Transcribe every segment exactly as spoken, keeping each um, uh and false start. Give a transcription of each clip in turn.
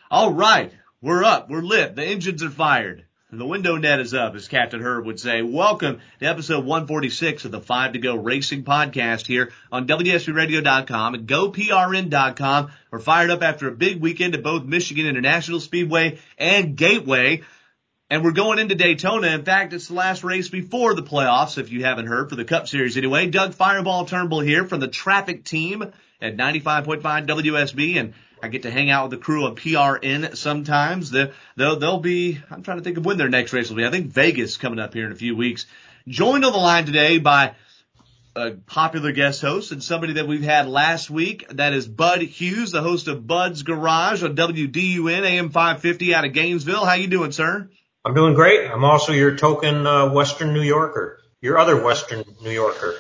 All right, we're up, we're lit, the engines are fired, and the window net is up, as Captain Herb would say. Welcome to episode one forty-six of the Five to Go Racing Podcast here on W S B radio dot com and Go P R N dot com. We're fired up after a big weekend at both Michigan International Speedway and Gateway, and we're going into Daytona. In fact, it's the last race before the playoffs, if you haven't heard, for the Cup Series anyway. Doug Fireball Turnbull here from the traffic team at ninety-five point five W S B, and I get to hang out with the crew of P R N sometimes. They'll, they'll, they'll be, I'm trying to think of when their next race will be. I think Vegas coming up here in a few weeks. Joined on the line today by a popular guest host and somebody that we've had last week. That is Bud Hughes, the host of Bud's Garage on W D U N A M five fifty out of Gainesville. How you doing, sir? I'm doing great. I'm also your token uh, Western New Yorker, your other Western New Yorker.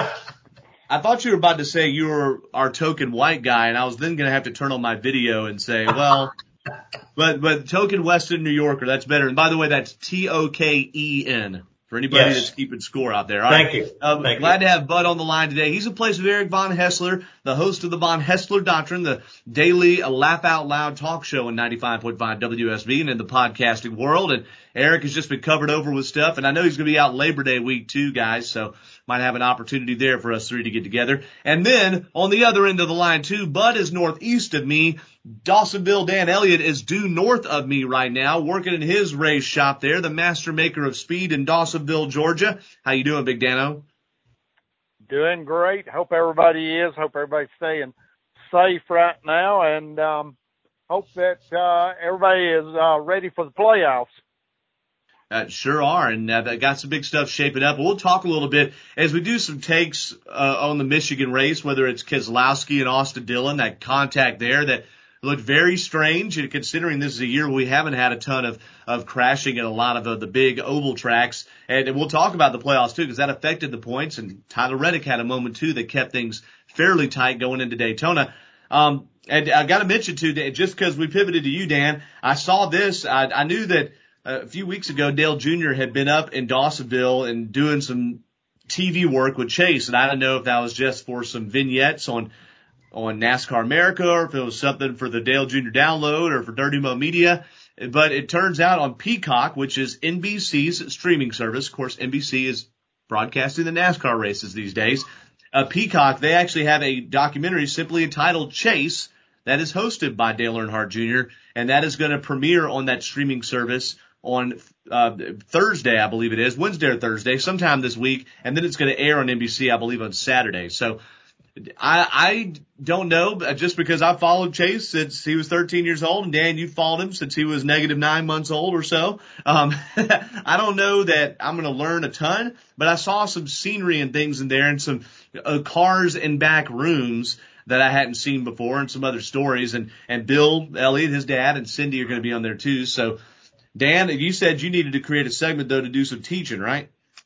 I thought you were about to say you were our token white guy, and I was then going to have to turn on my video and say, well, but but token Western New Yorker, that's better. And by the way, that's T O K E N for anybody Yes. that's keeping score out there. All Thank right. you. Um, Thank glad you. to have Bud on the line today. He's in place of Eric Von Hessler, the host of the Von Hessler Doctrine, the daily laugh out loud talk show in ninety-five point five W S B and in the podcasting world. And Eric has just been covered over with stuff, and I know he's going to be out Labor Day week too, guys, so might have an opportunity there for us three to get together. And then on the other end of the line too, Bud is northeast of me. Dawsonville Dan Elliott is due north of me right now, working in his race shop there, the Master Maker of Speed in Dawsonville, Georgia. How you doing, Big Dano? Doing great. Hope everybody is. Hope everybody's staying safe right now, and um, hope that uh, everybody is uh, ready for the playoffs. Uh, sure are, and uh, they got some big stuff shaping up. We'll talk a little bit as we do some takes uh, on the Michigan race, whether it's Keselowski and Austin Dillon, that contact there that looked very strange, and considering this is a year we haven't had a ton of, of crashing at a lot of uh, the big oval tracks. And, and we'll talk about the playoffs, too, because that affected the points, and Tyler Reddick had a moment, too, that kept things fairly tight going into Daytona. Um, and I got to mention, too, that just because we pivoted to you, Dan, I saw this. I, I knew that a few weeks ago, Dale Junior had been up in Dawsonville and doing some T V work with Chase, and I didn't know if that was just for some vignettes on on NASCAR America or if it was something for the Dale Junior download or for Dirty Mo Media. But it turns out on Peacock, which is N B C's streaming service, of course, N B C is broadcasting the NASCAR races these days. Uh, Peacock, they actually have a documentary simply entitled Chase that is hosted by Dale Earnhardt Junior, and that is going to premiere on that streaming service on uh Thursday, I believe it is, Wednesday or Thursday, sometime this week, and then it's going to air on N B C, I believe, on Saturday. So I I don't know, just because I've followed Chase since he was thirteen years old, and Dan, you followed him since he was negative nine months old or so. Um, I don't know that I'm going to learn a ton, but I saw some scenery and things in there and some uh, cars in back rooms that I hadn't seen before and some other stories. And, and Bill Elliott, his dad, and Cindy are going to be on there too. So, Dan, you said you needed to create a segment, though, to do some teaching, right?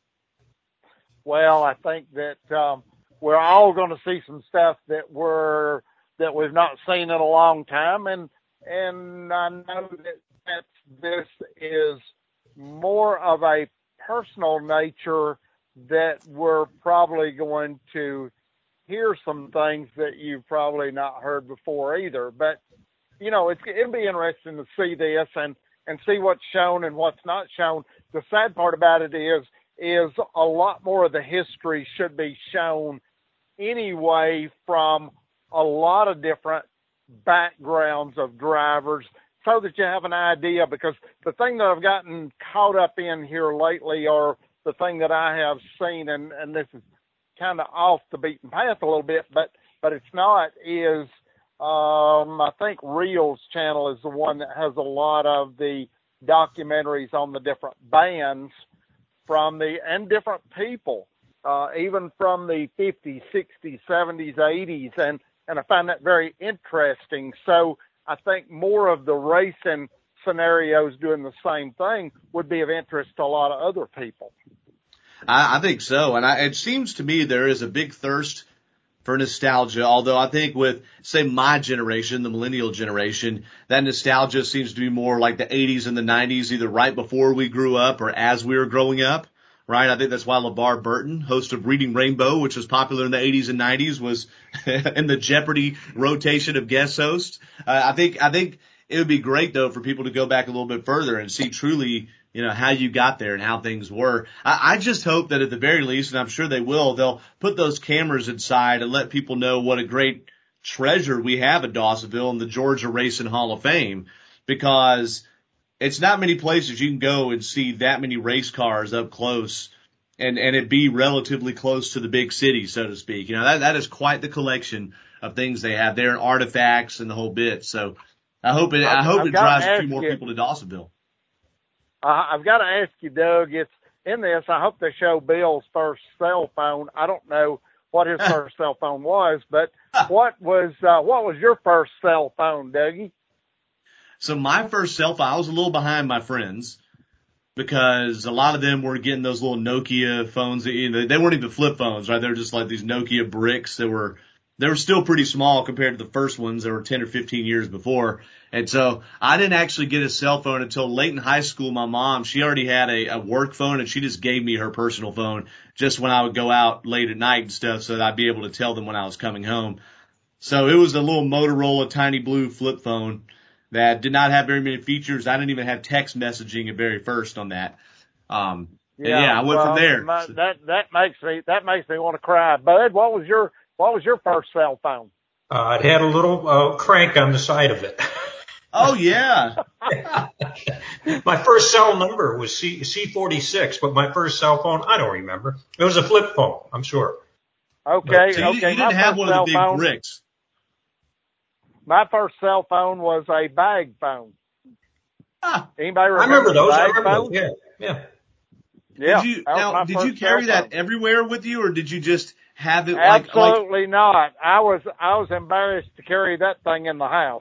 Well, I think that um, we're all going to see some stuff that we're that we've not seen in a long time, and and I know that that's, this is more of a personal nature that we're probably going to hear some things that you've probably not heard before either. But you know, it's, it'll be interesting to see this and. and see what's shown and what's not shown. The sad part about it is, is a lot more of the history should be shown anyway from a lot of different backgrounds of drivers so that you have an idea, because the thing that I've gotten caught up in here lately, or the thing that I have seen, and, and this is kind of off the beaten path a little bit, but, but it's not, is Um, I think Reel's channel is the one that has a lot of the documentaries on the different bands from the, and different people, uh, even from the fifties, sixties, seventies, eighties. And, and I find that very interesting. So I think more of the racing scenarios doing the same thing would be of interest to a lot of other people. I, I think so. And I, it seems to me there is a big thirst for nostalgia, although I think with, say, my generation, the millennial generation, that nostalgia seems to be more like the eighties and the nineties, either right before we grew up or as we were growing up, right? I think that's why LeVar Burton, host of Reading Rainbow, which was popular in the eighties and nineties, was in the Jeopardy rotation of guest hosts. Uh, I think, I think it would be great though for people to go back a little bit further and see truly, you know, how you got there and how things were. I, I just hope that at the very least, and I'm sure they will, they'll put those cameras inside and let people know what a great treasure we have at Dawsonville and the Georgia Racing Hall of Fame, because it's not many places you can go and see that many race cars up close and, and it be relatively close to the big city, so to speak. You know, that, that is quite the collection of things they have there and artifacts and the whole bit. So I hope it, I hope I've it drives a few ask more you, people to Dawsonville. Uh, I've got to ask you, Doug, it's in this, I hope they show Bill's first cell phone. I don't know what his first cell phone was, but what was, uh, what was your first cell phone, Dougie? So my first cell phone, I was a little behind my friends because a lot of them were getting those little Nokia phones that, you know, they weren't even flip phones, right? They were just like these Nokia bricks that were, they were still pretty small compared to the first ones that were ten or fifteen years before. And so I didn't actually get a cell phone until late in high school. My mom, she already had a, a work phone and she just gave me her personal phone just when I would go out late at night and stuff so that I'd be able to tell them when I was coming home. So it was a little Motorola tiny blue flip phone that did not have very many features. I didn't even have text messaging at very first on that. Um, yeah, yeah I went well, from there. My, that, that makes me, that makes me want to cry. Bud, what was your, what was your first cell phone? Uh, it had a little uh, crank on the side of it. Oh, yeah. My first cell number was C, C46, but my first cell phone, I don't remember. It was a flip phone, I'm sure. Okay, so you, okay. You didn't have one of the big phone, bricks. My first cell phone was a bag phone. Ah, Anybody remember? I remember those. I remember phone? those. Yeah, yeah. Yeah. Did you, now, did you carry that everywhere with you, or did you just have it like? Absolutely like, not. I was I was embarrassed to carry that thing in the house.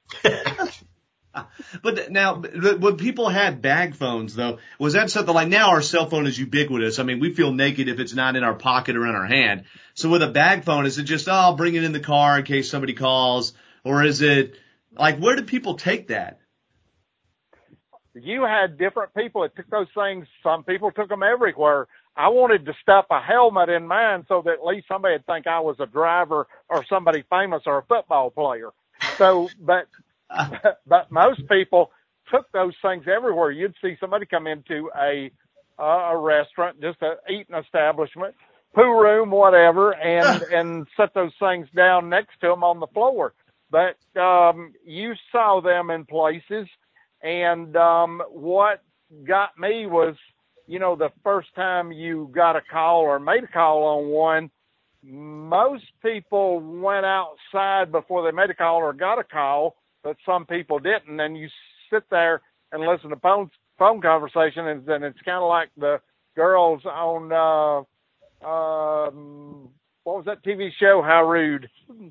But now, when people had bag phones, though, was that something like now our cell phone is ubiquitous? I mean, we feel naked if it's not in our pocket or in our hand. So with a bag phone, is it just, oh, I'll bring it in the car in case somebody calls? Or is it, like, where do people take that? You had different people that took those things. Some people took them everywhere. I wanted to stuff a helmet in mine so that at least somebody would think I was a driver or somebody famous or a football player. So, but, but, but most people took those things everywhere. You'd see somebody come into a, uh, a restaurant, just a eating establishment, poo room, whatever, and, and set those things down next to them on the floor. But, um, you saw them in places. And, um, what got me was, you know, the first time you got a call or made a call on one, most people went outside before they made a call or got a call, but some people didn't. And you sit there and listen to phone, phone conversation, and then it's kind of like the girls on, uh, um, what was that T V show? How Rude.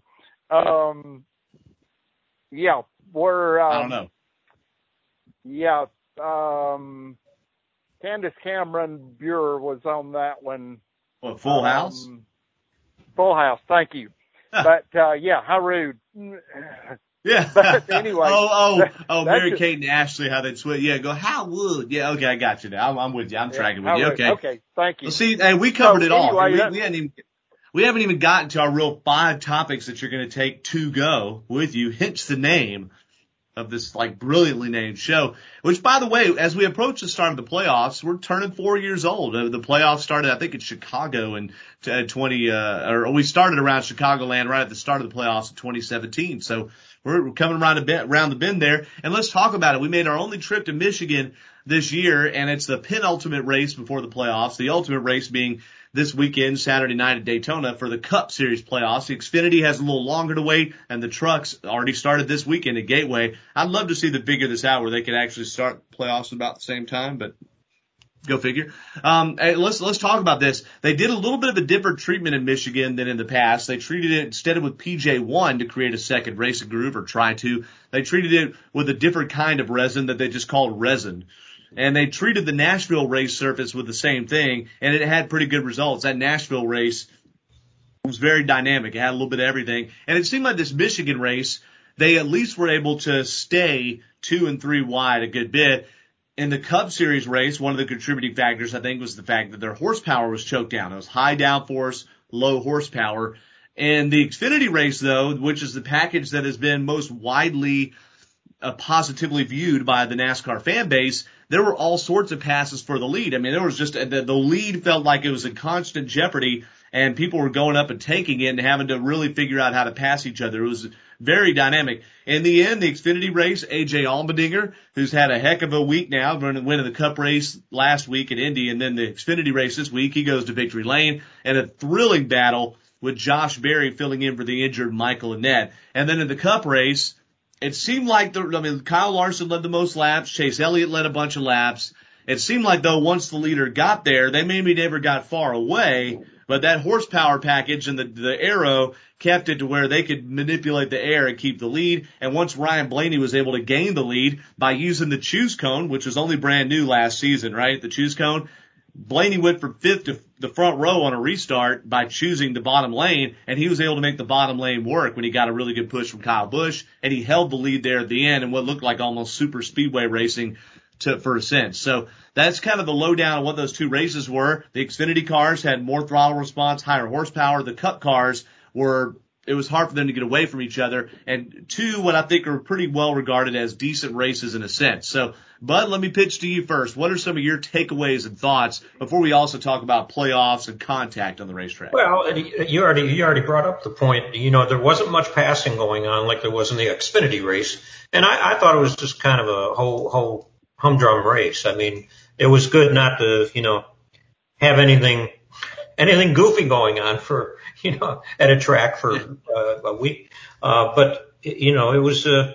Um, yeah, we're, um, I don't know. Yeah, um, Candace Cameron Bure was on that one. What, Full House? Um, Full House, thank you. But, uh, yeah, how rude. Yeah. But anyway. oh, oh, that, oh, Mary Kate and Ashley, how they'd switch. Yeah, go, how would? Yeah, okay, I got you now. I'm, I'm with you. I'm yeah, tracking with you. rude. Okay. Okay, thank you. Well, see, hey, we covered so, it all. anyway, we, we hadn't even, we haven't even gotten to our real five topics that you're going to take to go with you, hence the name of this like brilliantly named show, which by the way, as we approach the start of the playoffs, we're turning four years old. Uh, the playoffs started, I think, in Chicago in uh, twenty, uh, or we started around Chicagoland right at the start of the playoffs in twenty seventeen. So we're, we're coming around a bit, around the bend there. And let's talk about it. We made our only trip to Michigan this year, and it's the penultimate race before the playoffs. The ultimate race being this weekend, Saturday night at Daytona for the Cup Series playoffs. The Xfinity has a little longer to wait, and the trucks already started this weekend at Gateway. I'd love to see them figure this out where they could actually start playoffs about the same time, but go figure. Um, hey, let's, let's talk about this. They did a little bit of a different treatment in Michigan than in the past. They treated it, instead of with P J one to create a second racing groove or try to, they treated it with a different kind of resin that they just called resin. And they treated the Nashville race surface with the same thing, and it had pretty good results. That Nashville race was very dynamic. It had a little bit of everything. And it seemed like this Michigan race, they at least were able to stay two and three wide a good bit. In the Cup Series race, one of the contributing factors, I think, was the fact that their horsepower was choked down. It was high downforce, low horsepower. And the Xfinity race, though, which is the package that has been most widely uh, positively viewed by the NASCAR fan base, there were all sorts of passes for the lead. I mean, there was just the, the lead felt like it was in constant jeopardy, and people were going up and taking it and having to really figure out how to pass each other. It was very dynamic. In the end, the Xfinity race, A J Allmendinger, who's had a heck of a week now, running, winning the Cup race last week at Indy, and then the Xfinity race this week, he goes to victory lane, and a thrilling battle with Josh Berry filling in for the injured Michael Annett. And then in the Cup race, it seemed like the, I mean, Kyle Larson led the most laps. Chase Elliott led a bunch of laps. It seemed like though once the leader got there, they maybe never got far away, but that horsepower package and the, the aero kept it to where they could manipulate the air and keep the lead. And once Ryan Blaney was able to gain the lead by using the choose cone, which was only brand new last season, right? The choose cone. Blaney went from fifth to the front row on a restart by choosing the bottom lane, and he was able to make the bottom lane work when he got a really good push from Kyle Busch, and he held the lead there at the end in what looked like almost super speedway racing to, for a sense. So that's kind of the lowdown of what those two races were. The Xfinity cars had more throttle response, higher horsepower. The Cup cars were, it was hard for them to get away from each other. And two, what I think are pretty well regarded as decent races in a sense. So, Bud, let me pitch to you first. What are some of your takeaways and thoughts before we also talk about playoffs and contact on the racetrack? Well, you already you already brought up the point. You know, there wasn't much passing going on like there was in the Xfinity race, and I, I thought it was just kind of a whole whole humdrum race. I mean, it was good not to you know have anything anything goofy going on for you know at a track for uh, a week, uh, but you know it was. Uh,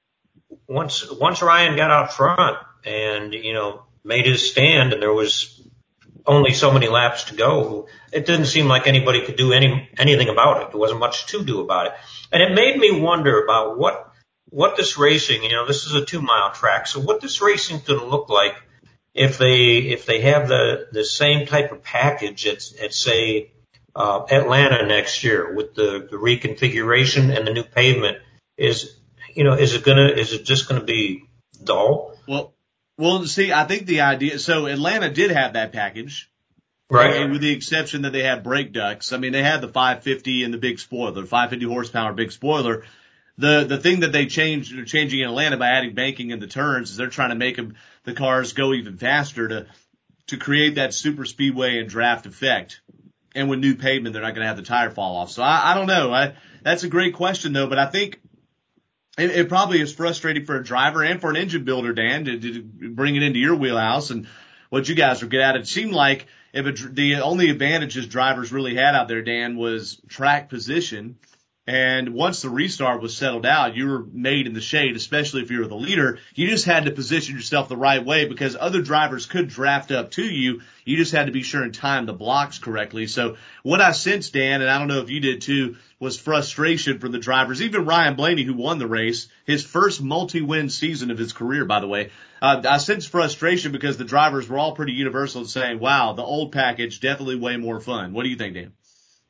Once, once Ryan got out front and, you know, made his stand and there was only so many laps to go, it didn't seem like anybody could do any, anything about it. There wasn't much to do about it. And it made me wonder about what, what this racing, you know, this is a two mile track. So what this racing is going to look like if they, if they have the, the same type of package at, at say, uh, Atlanta next year with the, the reconfiguration and the new pavement is, you know, is it gonna, is it just gonna be dull? Well, well, see, I think the idea, so Atlanta did have that package. Right. And with the exception that they had brake ducts. I mean, they had the five fifty and the big spoiler, five fifty horsepower big spoiler. The, the thing that they changed, they're changing in Atlanta by adding banking in the turns is they're trying to make them, the cars go even faster to, to create that super speedway and draft effect. And with new pavement, they're not going to have the tire fall off. So I, I don't know. I, that's a great question though, but I think, It, it probably is frustrating for a driver and for an engine builder, Dan, to, to bring it into your wheelhouse and what you guys are good at. It seemed like if it, the only advantages drivers really had out there, Dan, was track position. And once the restart was settled out, you were made in the shade, especially if you were the leader. You just had to position yourself the right way because other drivers could draft up to you. You just had to be sure and time the blocks correctly. So what I sensed, Dan, and I don't know if you did too, was frustration from the drivers. Even Ryan Blaney, who won the race, his first multi-win season of his career, by the way. Uh, I sensed frustration because the drivers were all pretty universal in saying, wow, the old package definitely way more fun. What do you think, Dan?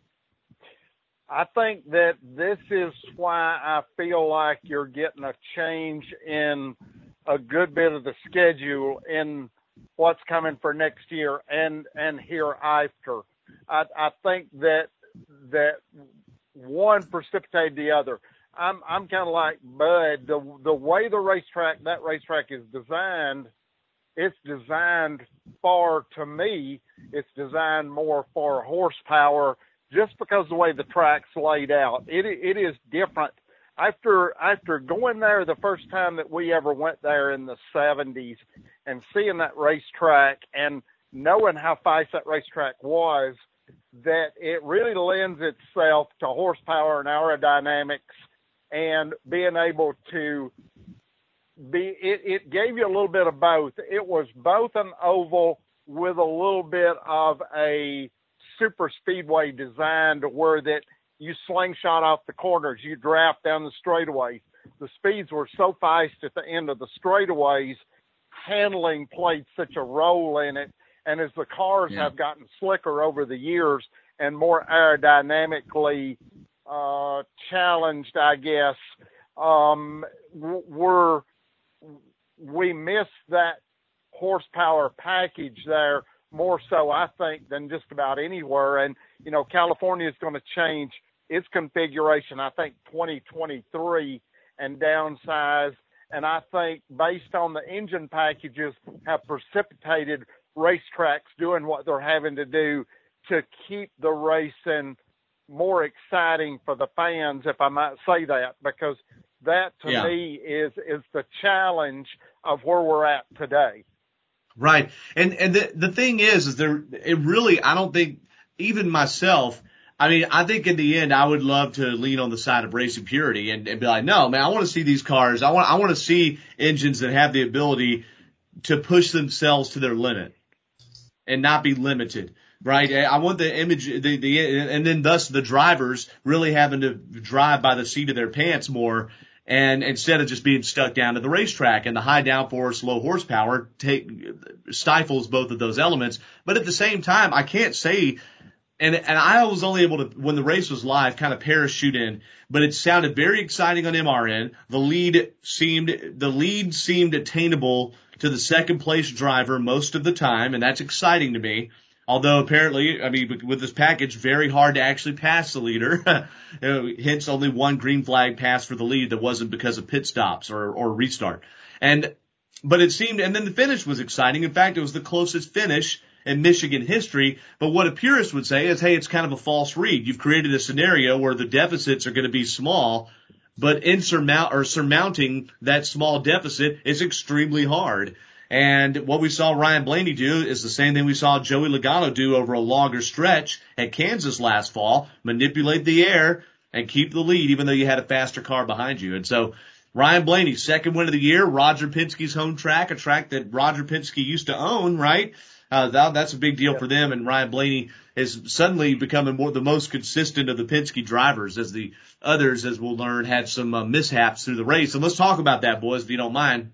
I think that this is why I feel like you're getting a change in a good bit of the schedule in what's coming for next year and, and hereafter. I, I think that, that one precipitated the other. I'm, I'm kind of like Bud, the, the way the racetrack, that racetrack is designed, it's designed for, to me, it's designed more for horsepower just because the way the track's laid out. It, it is different. After, after going there the first time that we ever went there in the seventies and seeing that racetrack and knowing how fast that racetrack was, that it really lends itself to horsepower and aerodynamics and being able to be, it, it gave you a little bit of both. It was both an oval with a little bit of a super speedway design to where that you slingshot off the corners, you draft down the straightaways. The speeds were so fast at the end of the straightaways, handling played such a role in it. And as the cars yeah. have gotten slicker over the years and more aerodynamically uh, challenged, I guess, um, we're, we miss that horsepower package there more so, I think, than just about anywhere. And, you know, California is going to change its configuration, I think, twenty twenty-three and downsize And I think based on the engine packages have precipitated racetracks doing what they're having to do to keep the racing more exciting for the fans, if I might say that, because that to yeah. me is, is the challenge of where we're at today. Right. And, and the, the thing is, is there, it really, I don't think, even myself, I mean, I think in the end, I would love to lean on the side of racing purity and, and be like, no, man, I want to see these cars. I want, I want to see engines that have the ability to push themselves to their limit and not be limited. Right. I want the image, the, the, and then thus the drivers really having to drive by the seat of their pants more. And instead of just being stuck down to the racetrack, and the high downforce, low horsepower take, stifles both of those elements. But at the same time, I can't say, and, and I was only able to, when the race was live, kind of parachute in, but it sounded very exciting on M R N. The lead seemed, the lead seemed attainable to the second place driver most of the time, and that's exciting to me. Although apparently, I mean, with this package, very hard to actually pass the leader. Hence only one green flag pass for the lead that wasn't because of pit stops or, or restart. And, but it seemed, and then the finish was exciting. In fact, it was the closest finish in Michigan history. But what a purist would say is, hey, it's kind of a false read. You've created a scenario where the deficits are going to be small, but insurmount, or surmounting that small deficit is extremely hard. And what we saw Ryan Blaney do is the same thing we saw Joey Logano do over a longer stretch at Kansas last fall, manipulate the air and keep the lead even though you had a faster car behind you. And so Ryan Blaney, second win of the year, Roger Penske's home track, a track that Roger Penske used to own, right? Uh, that, that's a big deal yeah. for them. And Ryan Blaney is suddenly becoming more the most consistent of the Penske drivers, as the others, as we'll learn, had some uh, mishaps through the race. And let's talk about that, boys, if you don't mind.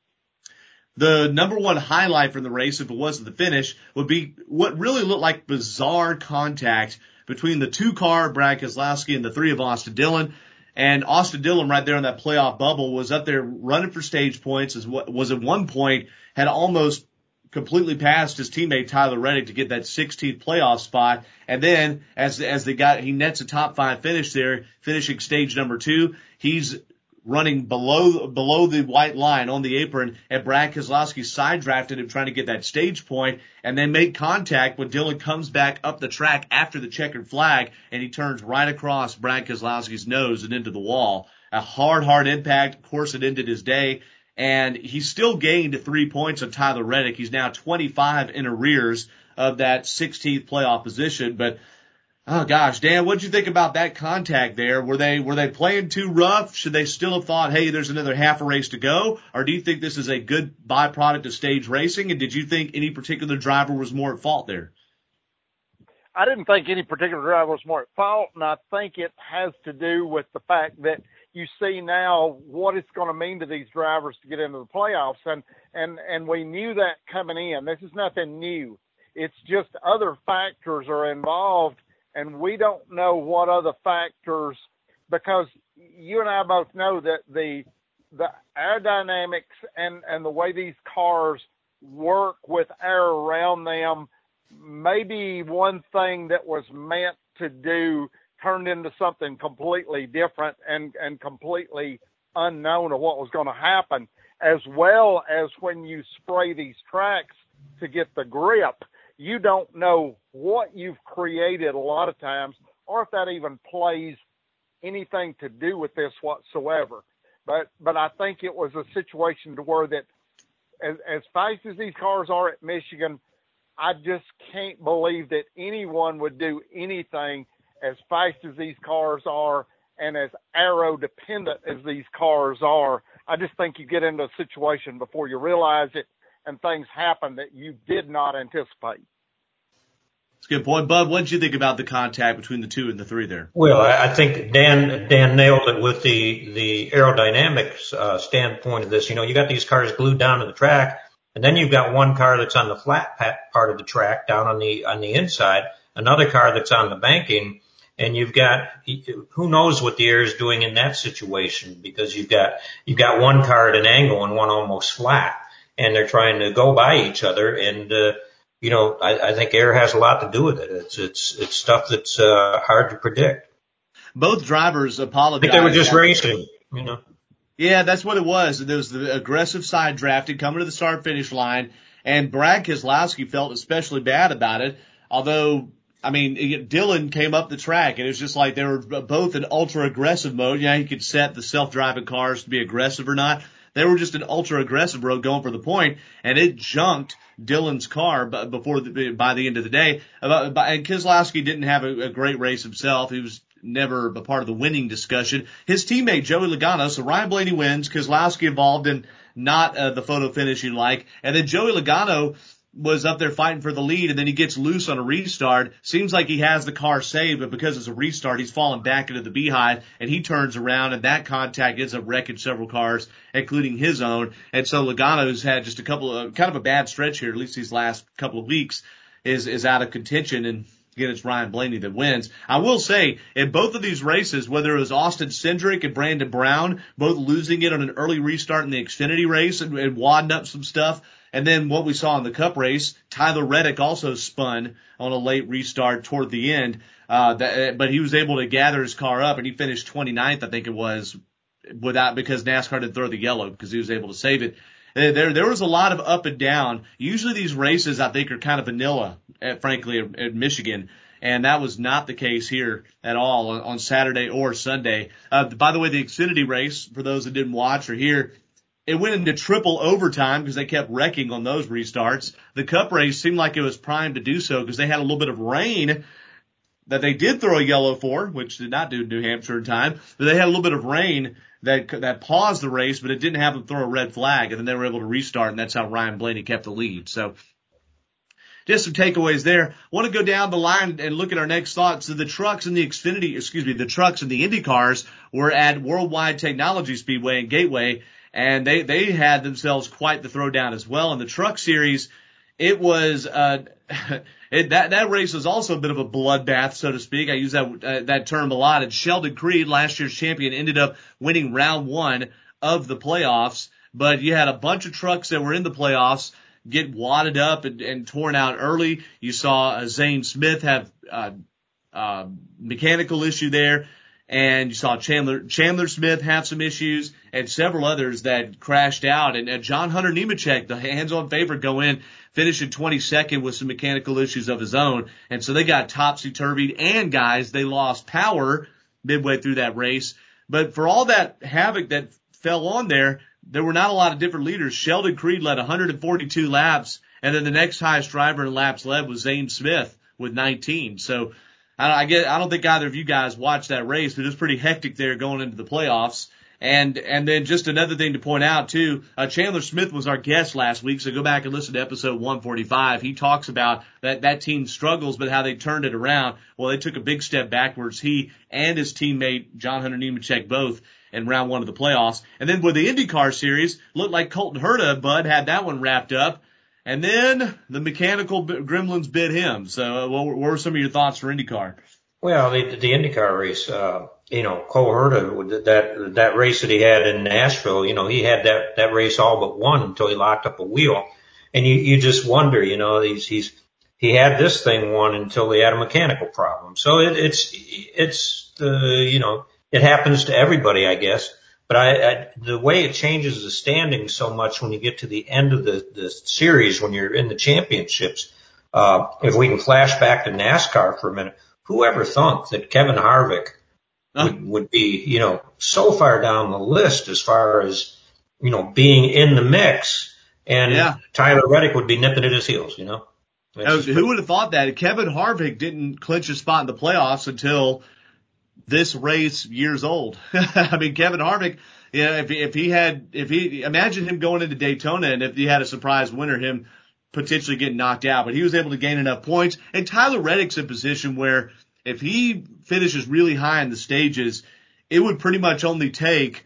The number one highlight from the race, if it wasn't the finish, would be what really looked like bizarre contact between the two-car Brad Keselowski and the three of Austin Dillon. And Austin Dillon right there in that playoff bubble was up there running for stage points, as was at one point had almost completely passed his teammate Tyler Reddick to get that sixteenth playoff spot. And then as, as they got, he nets a top five finish there, finishing stage number two. He's running below below the white line on the apron, and Brad Keselowski side drafted him trying to get that stage point, and they make contact when Dillon comes back up the track after the checkered flag, and he turns right across Brad Keselowski's nose and into the wall. A hard, hard impact. Of course, it ended his day, and he still gained three points on Tyler Reddick. He's now twenty-five in arrears of that sixteenth playoff position, but oh gosh, Dan, what'd you think about that contact there? Were they, were they playing too rough? Should they still have thought, hey, there's another half a race to go? Or do you think this is a good byproduct of stage racing? And did you think any particular driver was more at fault there? I didn't think any particular driver was more at fault, and I think it has to do with the fact that you see now what it's going to mean to these drivers to get into the playoffs. And, and, and we knew that coming in. This is nothing new. It's just other factors are involved. And we don't know what other factors, because you and I both know that the the aerodynamics and, and the way these cars work with air around them, maybe one thing that was meant to do turned into something completely different and, and completely unknown of what was going to happen, as well as when you spray these tracks to get the grip. You don't know what you've created a lot of times, or if that even plays anything to do with this whatsoever. But but I think it was a situation to where that as, as fast as these cars are at Michigan, I just can't believe that anyone would do anything as fast as these cars are and as aero dependent as these cars are. I just think you get into a situation before you realize it, and things happen that you did not anticipate. That's a good point. Bud, what did you think about the contact between the two and the three there? Well, I think Dan Dan nailed it with the the aerodynamics uh, standpoint of this. You know, you got these cars glued down to the track, and then you've got one car that's on the flat part of the track down on the on the inside, another car that's on the banking, and you've got who knows what the air is doing in that situation, because you've got you've got one car at an angle and one almost flat, and they're trying to go by each other. And uh, you know, I, I think air has a lot to do with it. It's it's it's stuff that's uh, hard to predict. Both drivers apologized. I think they were just racing, you know. Yeah, that's what it was. There was the aggressive side drafting coming to the start finish line, and Brad Keselowski felt especially bad about it. Although, I mean, Dillon came up the track, and it was just like they were both in ultra aggressive mode. Yeah, he could set the self driving cars to be aggressive or not. They were just in ultra aggressive mode going for the point, and it junked Dillon's car before the, by the end of the day. And Keselowski didn't have a, a great race himself. He was never a part of the winning discussion. His teammate, Joey Logano, so Ryan Blaney wins, Keselowski involved in not uh, the photo finish you like, and then Joey Logano was up there fighting for the lead, and then he gets loose on a restart. Seems like he has the car saved, but because it's a restart, he's falling back into the beehive, and he turns around, and that contact ends up wrecking several cars, including his own. And so Logano's had just a couple of, kind of a bad stretch here, at least these last couple of weeks, is, is out of contention, and again, it's Ryan Blaney that wins. I will say, in both of these races, whether it was Austin Cindric and Brandon Brown, both losing it on an early restart in the Xfinity race and, and wadding up some stuff, and then what we saw in the Cup race, Tyler Reddick also spun on a late restart toward the end, uh, that, but he was able to gather his car up, and he finished twenty-ninth, I think it was, without, because NASCAR didn't throw the yellow, because he was able to save it. There, there was a lot of up and down. Usually these races, I think, are kind of vanilla, at, frankly, at, at Michigan. And that was not the case here at all on, on Saturday or Sunday. Uh, by the way, the Xfinity race, for those that didn't watch or hear, it went into triple overtime because they kept wrecking on those restarts. The Cup race seemed like it was primed to do so because they had a little bit of rain that they did throw a yellow for, which did not do New Hampshire in time, but they had a little bit of rain that that paused the race, but it didn't have them throw a red flag, and then they were able to restart, and that's how Ryan Blaney kept the lead. So just some takeaways there. I want to go down the line and look at our next thoughts. So the trucks and the Xfinity, excuse me, the trucks and the Indy cars were at Worldwide Technology Speedway and Gateway, and they, they had themselves quite the throwdown as well. In the truck series, it was, uh, it, that, that race was also a bit of a bloodbath, so to speak. I use that, uh, that term a lot. And Sheldon Creed, last year's champion, ended up winning round one of the playoffs. But you had a bunch of trucks that were in the playoffs get wadded up and, and torn out early. You saw uh, Zane Smith have, uh, uh, mechanical issue there. And you saw Chandler, Chandler Smith have some issues and several others that crashed out. And uh, John Hunter Nemechek, the hands-on favorite, go in, finish in twenty-second with some mechanical issues of his own. And so they got topsy-turvied, and guys, they lost power midway through that race. But for all that havoc that fell on there, there were not a lot of different leaders. Sheldon Creed led one hundred forty-two laps, and then the next highest driver in laps led was Zane Smith with nineteen. So I, I get, I don't think either of you guys watched that race, but it was pretty hectic there going into the playoffs. And, and then just another thing to point out too, uh, Chandler Smith was our guest last week, so go back and listen to episode one forty-five. He talks about that, that team struggles, but how they turned it around. Well, they took a big step backwards. He and his teammate, John Hunter Nemechek, both in round one of the playoffs. And then with the IndyCar series, looked like Colton Herta, Bud, had that one wrapped up. And then the mechanical gremlins bit him. So uh, what were some of your thoughts for IndyCar? Well, the, the IndyCar race, uh, you know, Cole Herta, that, that race that he had in Nashville, you know, he had that, that race all but won until he locked up a wheel. And you, you just wonder, you know, he's, he's, he had this thing won until he had a mechanical problem. So it, it's, it's the, you know, it happens to everybody, I guess. But I, I, the way it changes the standings so much when you get to the end of the, the series, when you're in the championships, uh, if we can flash back to NASCAR for a minute, whoever thought that Kevin Harvick would, would be, you know, so far down the list as far as, you know, being in the mix, and yeah. Tyler Reddick would be nipping at his heels, you know? Was, who would have thought that? Kevin Harvick didn't clinch a spot in the playoffs until this race years old. I mean, Kevin Harvick, yeah, if, if he had, if he, imagine him going into Daytona, and if he had a surprise winner, him potentially getting knocked out, but he was able to gain enough points. And Tyler Reddick's in a position where if he finishes really high in the stages, it would pretty much only take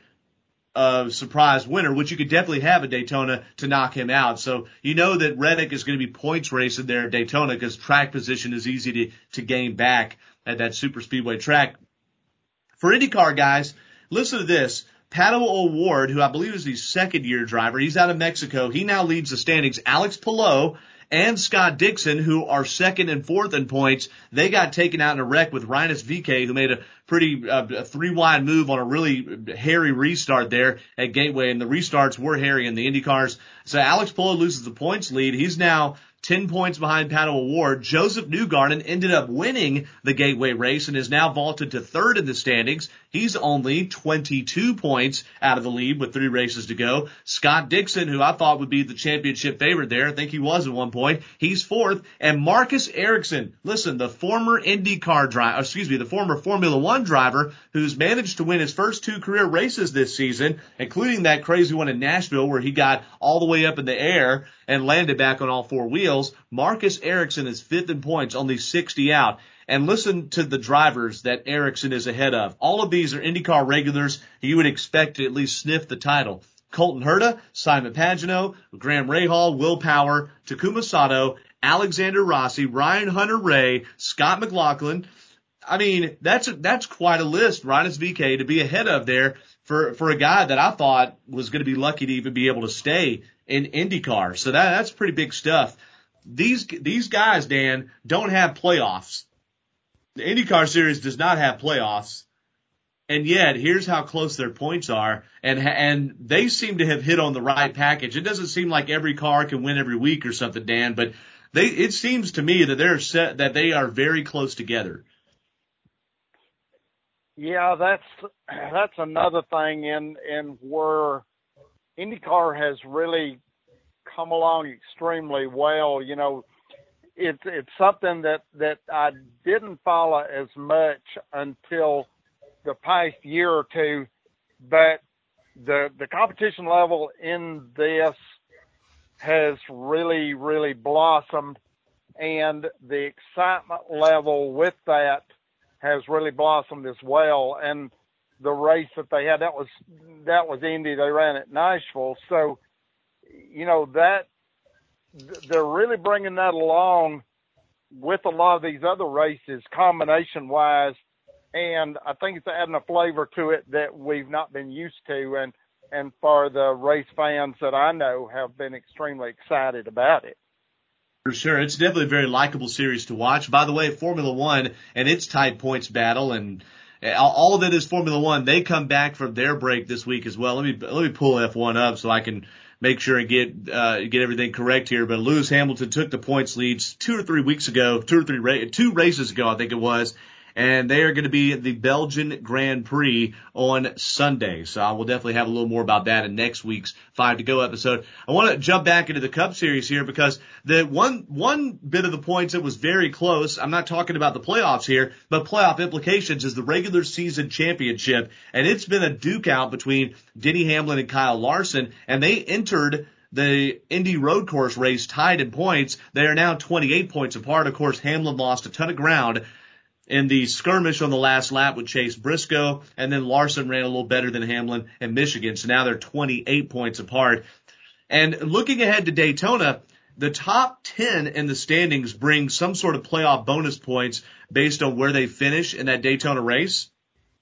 a surprise winner, which you could definitely have at Daytona, to knock him out. So you know that Reddick is going to be points racing there at Daytona because track position is easy to, to gain back at that super speedway track. For IndyCar guys, listen to this. Pato O'Ward, who I believe is the second year driver, he's out of Mexico. He now leads the standings. Alex Palou and Scott Dixon, who are second and fourth in points, they got taken out in a wreck with Rinus V K, who made a pretty uh, a three-wide move on a really hairy restart there at Gateway, and the restarts were hairy in the Indy cars. So Alex Palou loses the points lead. He's now ten points behind Pato O'Ward. Joseph Newgarden ended up winning the Gateway race and is now vaulted to third in the standings. He's only twenty-two points out of the lead with three races to go. Scott Dixon, who I thought would be the championship favorite there, I think he was at one point, he's fourth. And Marcus Ericsson, listen, the former IndyCar driver, excuse me, the former Formula One driver who's managed to win his first two career races this season, including that crazy one in Nashville where he got all the way up in the air and landed back on all four wheels. Marcus Ericsson is fifth in points, only sixty out. And listen to the drivers that Ericsson is ahead of. All of these are IndyCar regulars you would expect to at least sniff the title. Colton Herta, Simon Pagenaud, Graham Rahal, Will Power, Takuma Sato, Alexander Rossi, Ryan Hunter-Reay, Scott McLaughlin. I mean, that's a, that's quite a list, Rinus V K, to be ahead of there for, for a guy that I thought was going to be lucky to even be able to stay in IndyCar. So that, that's pretty big stuff. These, these guys, Dan, don't have playoffs. The IndyCar series does not have playoffs. And yet, here's how close their points are. And, and they seem to have hit on the right package. It doesn't seem like every car can win every week or something, Dan, but they, it seems to me that they're set, that they are very close together. Yeah, that's, that's another thing in, in where IndyCar has really come along extremely well. You know, it's, it's something that, that I didn't follow as much until the past year or two, but the, the competition level in this has really, really blossomed, and the excitement level with that has really blossomed as well. And the race that they had, that was, that was Indy. They ran at Nashville. So, you know, that they're really bringing that along with a lot of these other races combination wise. And I think it's adding a flavor to it that we've not been used to. And, and for the race fans that I know have been extremely excited about it. For sure. It's definitely a very likable series to watch. By the way, Formula One and its tight points battle, and all of it is Formula One. They come back from their break this week as well. Let me, let me pull F one up so I can make sure and get, uh, get everything correct here. But Lewis Hamilton took the points leads two or three weeks ago, two or three, ra- two races ago, I think it was. And they are going to be at the Belgian Grand Prix on Sunday. So I will definitely have a little more about that in next week's Five to Go episode. I want to jump back into the Cup Series here because the one, one bit of the points that was very close, I'm not talking about the playoffs here, but playoff implications is the regular season championship. And it's been a duke out between Denny Hamlin and Kyle Larson, and they entered the Indy road course race tied in points. They are now twenty-eight points apart. Of course, Hamlin lost a ton of ground in the skirmish on the last lap with Chase Briscoe, and then Larson ran a little better than Hamlin in Michigan. So now they're twenty-eight points apart. And looking ahead to Daytona, the top ten in the standings bring some sort of playoff bonus points based on where they finish in that Daytona race.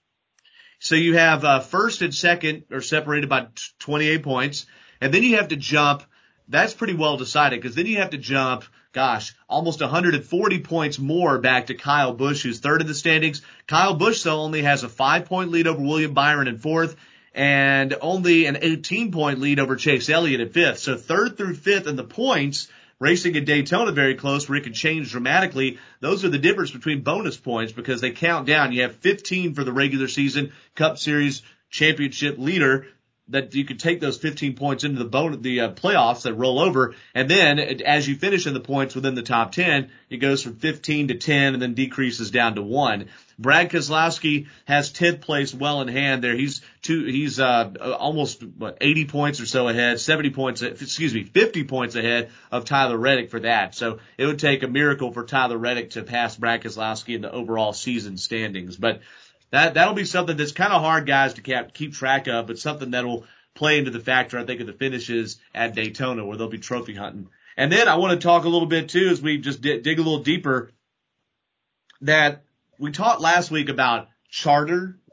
So you have uh, first and second are separated by twenty-eight points, and then you have to jump. That's pretty well decided because then you have to jump, gosh, almost one hundred forty points more back to Kyle Busch, who's third in the standings. Kyle Busch, though, only has a five-point lead over William Byron in fourth and only an eighteen-point lead over Chase Elliott in fifth. So third through fifth in the points, racing at Daytona very close where it could change dramatically. Those are the difference between bonus points because they count down. You have fifteen for the regular season Cup Series championship leader, that you could take those fifteen points into the bon- the uh, playoffs that roll over. And then as you finish in the points within the top ten, it goes from fifteen to ten and then decreases down to one. Brad Keselowski has tenth place well in hand there. He's two, he's, uh, almost, what, eighty points or so ahead, seventy points, excuse me, fifty points ahead of Tyler Reddick for that. So it would take a miracle for Tyler Reddick to pass Brad Keselowski in the overall season standings. But That, that'll be something that's kind of hard, guys, to keep, keep track of, but something that'll play into the factor, I think, of the finishes at Daytona where they'll be trophy hunting. And then I want to talk a little bit, too, as we just dig, dig a little deeper, that we talked last week about charter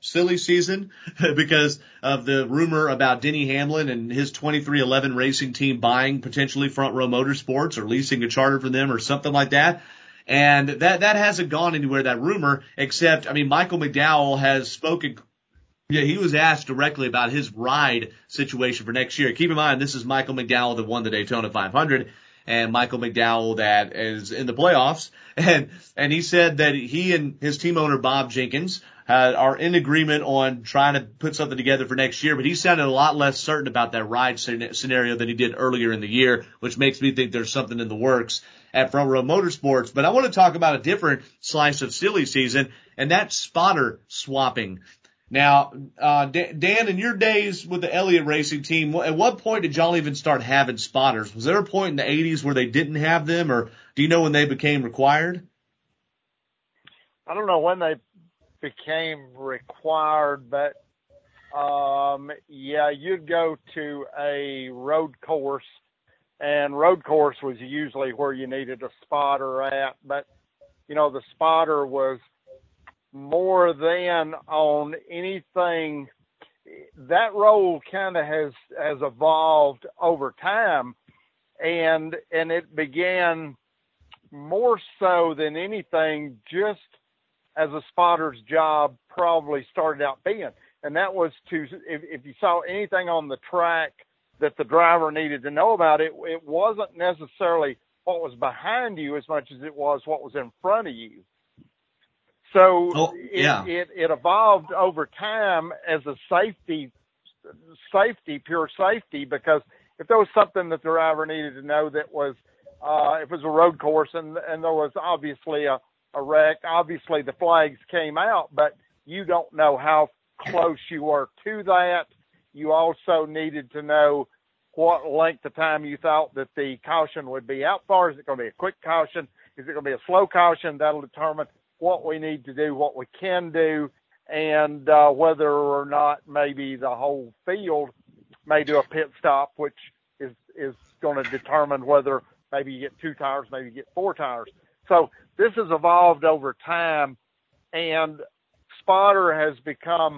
silly season because of the rumor about Denny Hamlin and his twenty-three eleven racing team buying potentially Front Row Motorsports or leasing a charter for them or something like that. And that, that hasn't gone anywhere, that rumor, except, I mean, Michael McDowell has spoken. Yeah, he was asked directly about his ride situation for next year. Keep in mind, this is Michael McDowell that won the Daytona five hundred, and Michael McDowell that is in the playoffs. And, and he said that he and his team owner, Bob Jenkins, uh, are in agreement on trying to put something together for next year, but he sounded a lot less certain about that ride scenario than he did earlier in the year, which makes me think there's something in the works at Front Row Motorsports. But I want to talk about a different slice of silly season, and that's spotter swapping. Now, uh, Dan, in your days with the Elliott Racing team, at what point did y'all even start having spotters? Was there a point in the eighties where they didn't have them, or do you know when they became required? I don't know when they became required, but, um, yeah, you'd go to a road course, and road course was usually where you needed a spotter at, but, you know, the spotter was more than on anything. That role kind of has, has evolved over time, and, and it began more so than anything just as a spotter's job probably started out being. And that was to, if, if you saw anything on the track that the driver needed to know about, it, it wasn't necessarily what was behind you as much as it was what was in front of you. So oh, yeah. it, it, it evolved over time as a safety, safety, pure safety, because if there was something that the driver needed to know that was, uh, if it was a road course and, and there was obviously a, a wreck, obviously the flags came out, but you don't know how close you were to that. You also needed to know what length of time you thought that the caution would be out for. Is it going to be a quick caution? Is it going to be a slow caution? That'll determine what we need to do, what we can do, and uh, whether or not maybe the whole field may do a pit stop, which is, is going to determine whether maybe you get two tires, maybe you get four tires. So this has evolved over time, and spotter has become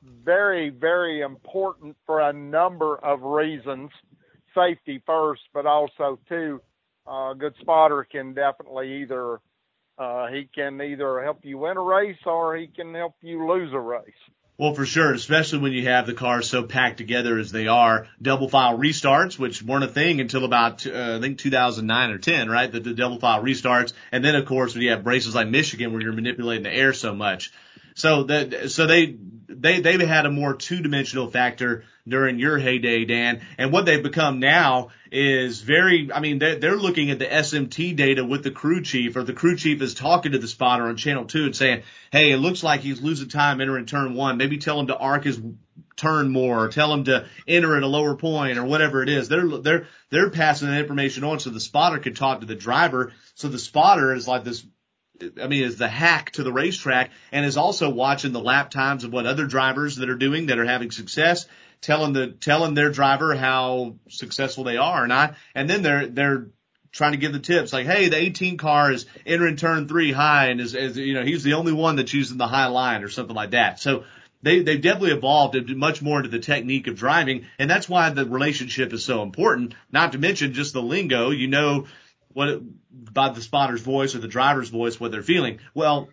very, very important for a number of reasons. Safety first, but also too, uh, a good spotter can definitely either Uh, he can either help you win a race or he can help you lose a race. Well, for sure, especially when you have the cars so packed together as they are. Double file restarts, which weren't a thing until about, uh, I think, two thousand nine or ten, right? The, the double file restarts. And then, of course, when you have races like Michigan where you're manipulating the air so much. So that, so they, they, they've had a more two-dimensional factor during your heyday, Dan. And what they've become now is very, I mean, they're, they're looking at the S M T data with the crew chief, or the crew chief is talking to the spotter on channel two and saying, hey, it looks like he's losing time entering turn one. Maybe tell him to arc his turn more, or tell him to enter at a lower point, or whatever it is. They're, they're, they're passing that information on so the spotter can talk to the driver. So the spotter is like this, I mean, is the hack to the racetrack, and is also watching the lap times of what other drivers that are doing that are having success, telling the, telling their driver how successful they are or not. And then they're, they're trying to give the tips like, hey, the eighteen car is entering turn three high and is, is, you know, he's the only one that's using the high line or something like that. So they, they've definitely evolved much more into the technique of driving. And that's why the relationship is so important, not to mention just the lingo. You know, what it, by the spotter's voice or the driver's voice, what they're feeling. Well,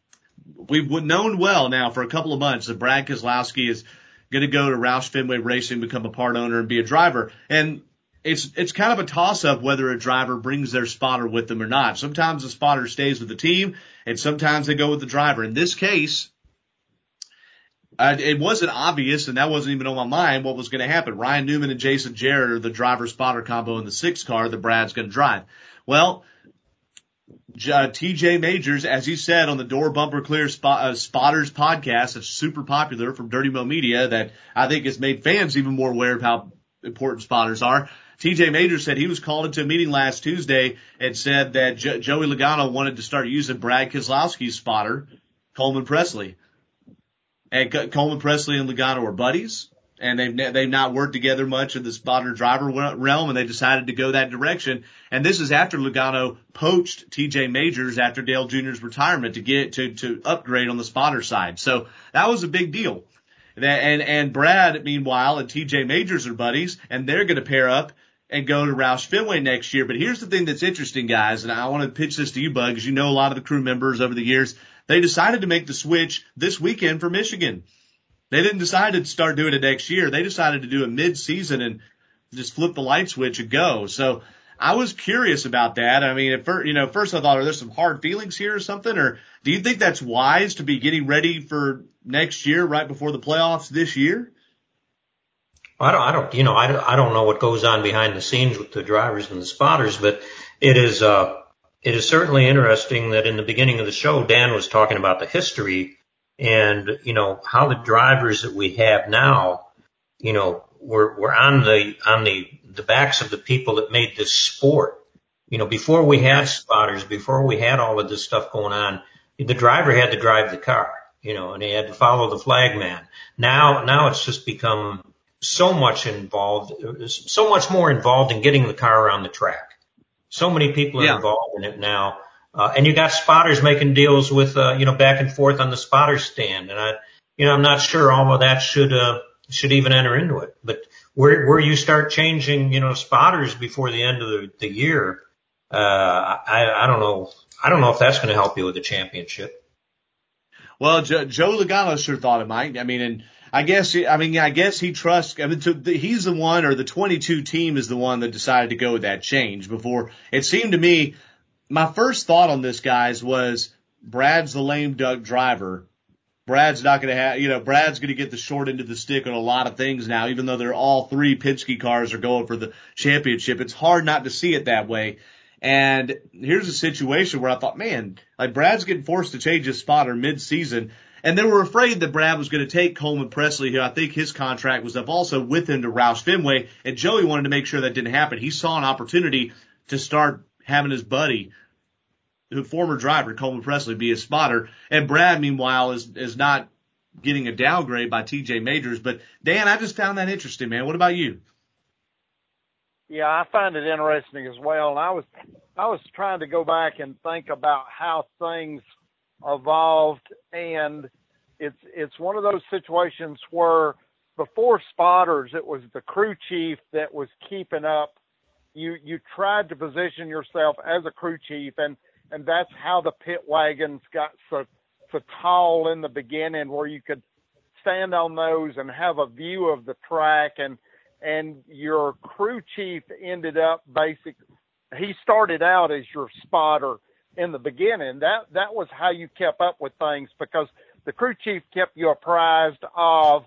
we've known well now for a couple of months that Brad Keselowski is going to go to Roush Fenway Racing, become a part owner, and be a driver. And it's it's kind of a toss-up whether a driver brings their spotter with them or not. Sometimes the spotter stays with the team, and sometimes they go with the driver. In this case, uh, it wasn't obvious, and that wasn't even on my mind what was going to happen. Ryan Newman and Jason Jarrett are the driver-spotter combo in the sixth car that Brad's going to drive. Well, uh, T J Majors, as he said on the Door Bumper Clear Spot, uh, Spotters podcast, that's super popular from Dirty Mo Media, that I think has made fans even more aware of how important spotters are. T J Majors said he was called into a meeting last Tuesday and said that jo- Joey Logano wanted to start using Brad Keselowski's spotter, Coleman Presley. And C- Coleman Presley and Logano are buddies. and they've they've not worked together much in the spotter driver realm, and they decided to go that direction. And this is after Logano poached T J Majors after Dale Junior's retirement to get to to upgrade on the spotter side. So that was a big deal. That and and Brad, meanwhile, and T J Majors are buddies, and they're going to pair up and go to Roush Fenway next year. But here's the thing that's interesting, guys, and I want to pitch this to you, Bug, because you know a lot of the crew members over the years. They decided to make the switch this weekend for Michigan. They didn't decide to start doing it next year. They decided to do it mid-season and just flip the light switch and go. So I was curious about that. I mean, at first, you know, first I thought, are there some hard feelings here or something? Or do you think that's wise to be getting ready for next year right before the playoffs this year? I don't, I don't, you know, I don't, I don't know what goes on behind the scenes with the drivers and the spotters, but it is, uh, it is certainly interesting that in the beginning of the show, Dan was talking about the history and, you know, how the drivers that we have now, you know, we're, we're on the, on the, the backs of the people that made this sport. You know, before we had spotters, before we had all of this stuff going on, the driver had to drive the car, you know, and he had to follow the flag man. Now, now it's just become so much involved, so much more involved in getting the car around the track. So many people are yeah. involved in it now. Uh, and you got spotters making deals with, uh, you know, back and forth on the spotter stand. And I, you know, I'm not sure all of that should, uh, should even enter into it. But where, where you start changing, you know, spotters before the end of the, the year, uh, I, I don't know. I don't know if that's going to help you with the championship. Well, Joe, Joe Logano sure thought it might. I mean, and I guess, I mean, I guess he trusts, I mean, to, the, he's the one, or the twenty-two team is the one that decided to go with that change before. It seemed to me, my first thought on this, guys, was Brad's the lame duck driver. Brad's not going to have, you know, Brad's going to get the short end of the stick on a lot of things now, even though they're all three Penske cars are going for the championship. It's hard not to see it that way. And here's a situation where I thought, man, like Brad's getting forced to change his spotter mid-season. And they were afraid that Brad was going to take Coleman Presley, who I think his contract was up also, with him to Roush Fenway. And Joey wanted to make sure that didn't happen. He saw an opportunity to start having his buddy, the former driver, Coleman Presley, be a spotter. And Brad, meanwhile, is, is not getting a downgrade by T J Majors. But, Dan, I just found that interesting, man. What about you? Yeah, I find it interesting as well. And I was, I was trying to go back and think about how things evolved, and it's, it's one of those situations where before spotters, it was the crew chief that was keeping up. You, you tried to position yourself as a crew chief, and, and that's how the pit wagons got so, so tall in the beginning, where you could stand on those and have a view of the track. And, and your crew chief ended up basic. He started out as your spotter in the beginning. That, that was how you kept up with things, because the crew chief kept you apprised of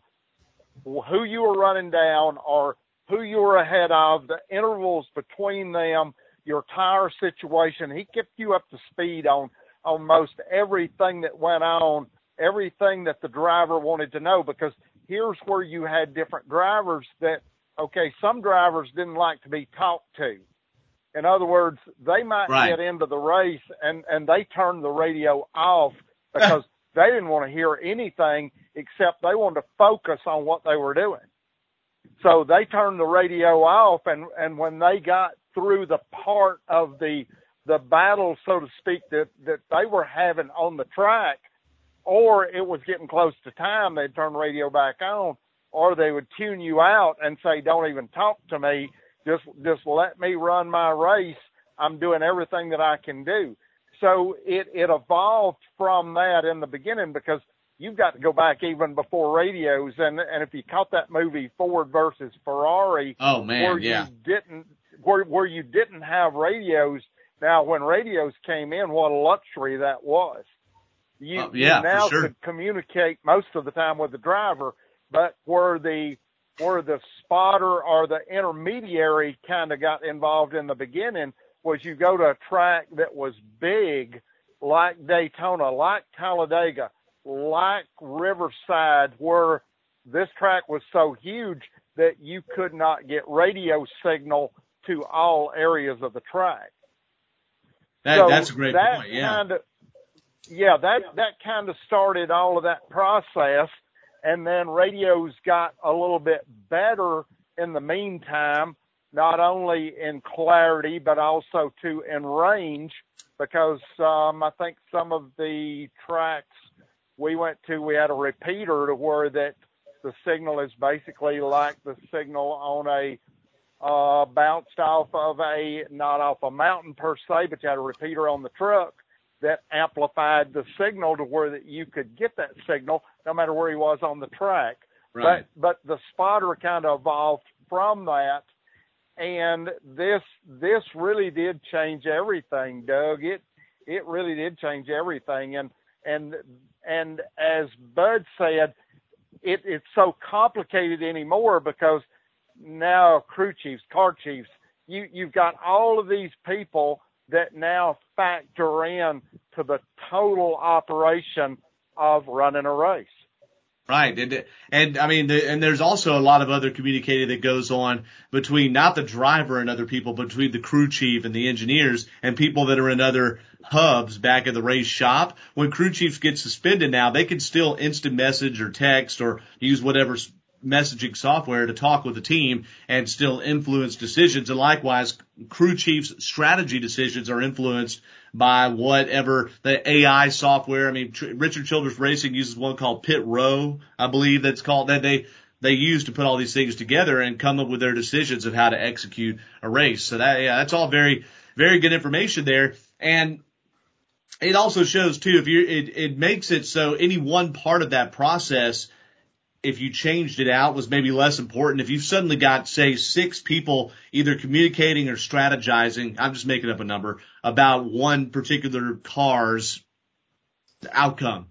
who you were running down or who you were ahead of, the intervals between them, your tire situation. He kept you up to speed on, on most everything that went on, everything that the driver wanted to know, because here's where you had different drivers that, okay, some drivers didn't like to be talked to. In other words, they might right. get into the race and, and they turned the radio off because they didn't want to hear anything except they wanted to focus on what they were doing. So they turned the radio off, and, and when they got through the part of the the battle, so to speak, that, that they were having on the track, or it was getting close to time, they'd turn the radio back on, or they would tune you out and say, don't even talk to me. Just, just let me run my race. I'm doing everything that I can do. So it, it evolved from that in the beginning, because you've got to go back even before radios. And, and if you caught that movie Ford versus Ferrari, oh man, where yeah. you didn't, where, where you didn't have radios. Now, when radios came in, what a luxury that was. You, uh, yeah, you now for sure. could communicate most of the time with the driver, but where the, where the spotter or the intermediary kind of got involved in the beginning was you go to a track that was big, like Daytona, like Talladega, like Riverside, where this track was so huge that you could not get radio signal to all areas of the track. That, so that's a great that point, yeah. Kind of, yeah, that, that kind of started all of that process. and then radios got a little bit better in the meantime, not only in clarity, but also too in range, because um, I think some of the tracks we went to, we had a repeater to where that the signal is basically like the signal on a uh, bounced off of a, not off a mountain per se, but you had a repeater on the truck that amplified the signal to where that you could get that signal no matter where he was on the track. Right. But, but the spotter kind of evolved from that. And this, this really did change everything, Doug. It, it really did change everything. And, and, and as Bud said, it, it's so complicated anymore because now crew chiefs, car chiefs, you, you've got all of these people that now factor in to the total operation of running a race. Right. And, and I mean, the, and there's also a lot of other communicating that goes on between not the driver and other people, but between the crew chief and the engineers and people that are in other hubs back at the race shop. When crew chiefs get suspended now, they can still instant message or text or use whatever messaging software to talk with the team and still influence decisions. And likewise, crew chiefs' strategy decisions are influenced by whatever the A I software. I mean, Tr- Richard Childress Racing uses one called Pit Row, I believe that's called, that they, they use to put all these things together and come up with their decisions of how to execute a race. So that, yeah, that's all very, very good information there. And it also shows too, if you, it, it makes it so any one part of that process, if you changed it out, was maybe less important. If you've suddenly got, say, six people either communicating or strategizing, I'm just making up a number, about one particular car's outcome.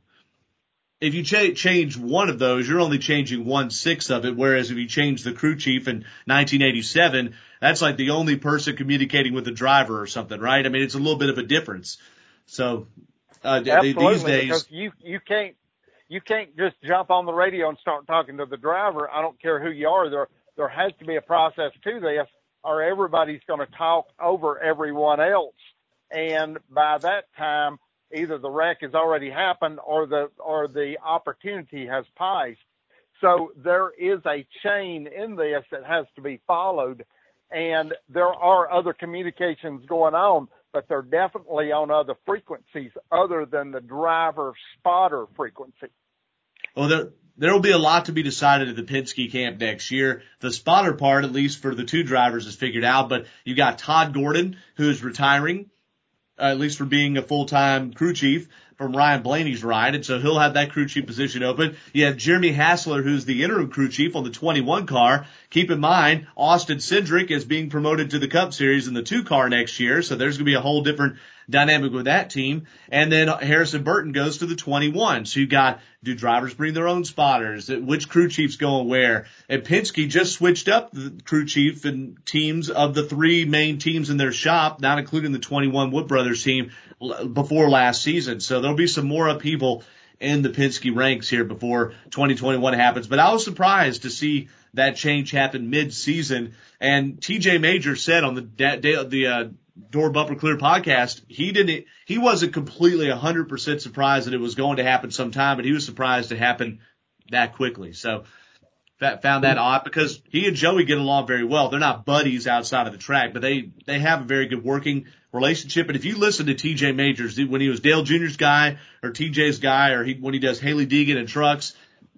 If you ch- change one of those, you're only changing one-sixth of it, whereas if you change the crew chief in nineteen eighty-seven, that's like the only person communicating with the driver or something, right? I mean, it's a little bit of a difference. So uh, Absolutely, these days, because you, you can't, You can't just jump on the radio and start talking to the driver. I don't care who you are. There, there has to be a process to this, or everybody's going to talk over everyone else. And by that time, either the wreck has already happened or the, or the opportunity has passed. So there is a chain in this that has to be followed. And there are other communications going on, but they're definitely on other frequencies other than the driver spotter frequency. Well, there there will be a lot to be decided at the Penske camp next year. The spotter part, at least for the two drivers, is figured out. But you got Todd Gordon, who is retiring, uh, at least for being a full-time crew chief from Ryan Blaney's ride, and so he'll have that crew chief position open. You have Jeremy Hassler, who's the interim crew chief on the twenty-one car. Keep in mind, Austin Cindric is being promoted to the Cup Series in the two car next year, so there's going to be a whole different dynamic with that team. And then Harrison Burton goes to the twenty-one. So you got, do drivers bring their own spotters? Which crew chief's going where? And Penske just switched up the crew chief and teams of the three main teams in their shop, not including the twenty-one Wood Brothers team, before last season. So there'll be some more upheaval in the Penske ranks here before twenty twenty-one happens. But I was surprised to see that change happen mid-season. And T J Major said on the the, the uh, Door Bumper Clear podcast, he didn't, he wasn't completely one hundred percent surprised that it was going to happen sometime, but he was surprised it happened that quickly. So that, found that odd because he and Joey get along very well. They're not buddies outside of the track, but they, they have a very good working relationship. And if you listen to T J Majors, when he was Dale Junior's guy or T J's guy, or he, when he does Haley Deegan and trucks,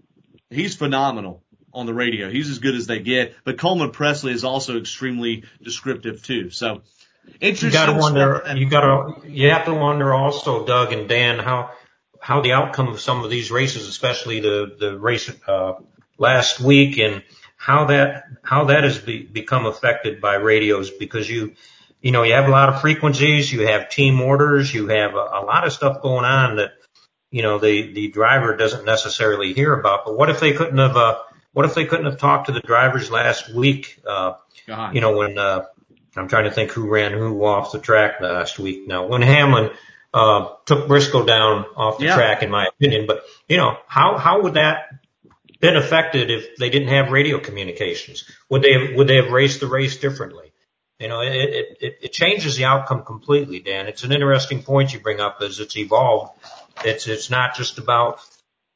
he's phenomenal on the radio. He's as good as they get. But Coleman Presley is also extremely descriptive too. So interesting. You gotta wonder, you gotta, you have to wonder also, Doug and Dan, how, how the outcome of some of these races, especially the, the race, uh, last week, and how that, how that has be, become affected by radios, because you, you know, you have a lot of frequencies, you have team orders, you have a, a lot of stuff going on that, you know, the, the driver doesn't necessarily hear about. But what if they couldn't have, uh, what if they couldn't have talked to the drivers last week, uh, God. you know, when, uh, I'm trying to think who ran who off the track last week now. When Hamlin, uh, took Briscoe down off the yeah. track, in my opinion. But, you know, how, how would that been affected if they didn't have radio communications? Would they have, would they have raced the race differently? You know, it, it, it, it changes the outcome completely, Dan. It's an interesting point you bring up as it's evolved. It's, it's not just about,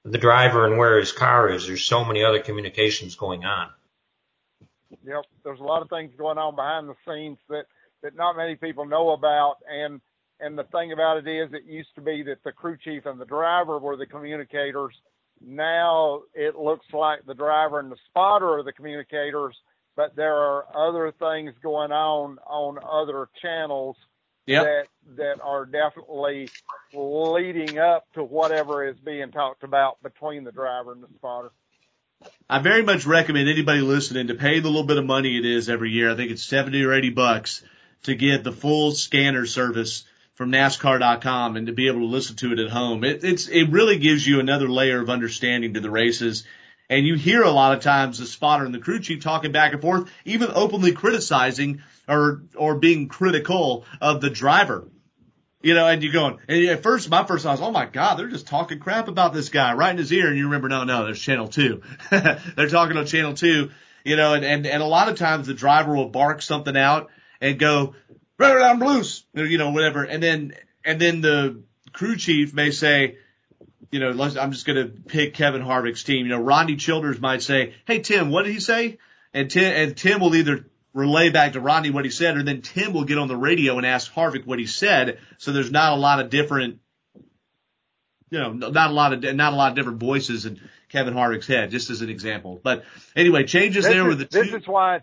the driver and where his car is. There's so many other communications going on. Yep, there's a lot of things going on behind the scenes that, that not many people know about. And and the thing about it is, it used to be that the crew chief and the driver were the communicators. Now it looks like the driver and the spotter are the communicators, but there are other things going on on other channels yep. that that are definitely leading up to whatever is being talked about between the driver and the spotter. I very much recommend anybody listening to pay the little bit of money it is every year. I think it's seventy or eighty bucks to get the full scanner service from NASCAR dot com and to be able to listen to it at home. It, it's, it really gives you another layer of understanding to the races. And you hear a lot of times the spotter and the crew chief talking back and forth, even openly criticizing or, or being critical of the driver. You know, and you're going, and at first, my first thought was, oh my God, they're just talking crap about this guy right in his ear. And you remember, no, no, there's channel two. They're talking on channel two, you know, and, and, and a lot of times the driver will bark something out and go, "Run down loose," you know, whatever. And then, and then the crew chief may say, you know, let's, I'm just going to pick Kevin Harvick's team. You know, Rodney Childers might say, "Hey, Tim, what did he say?" And Tim, and Tim will either relay back to Rodney what he said, or then Tim will get on the radio and ask Harvick what he said. So there's not a lot of different, you know, not a lot of, not a lot of different voices in Kevin Harvick's head, just as an example. But anyway, changes this there is, with the this two. is why,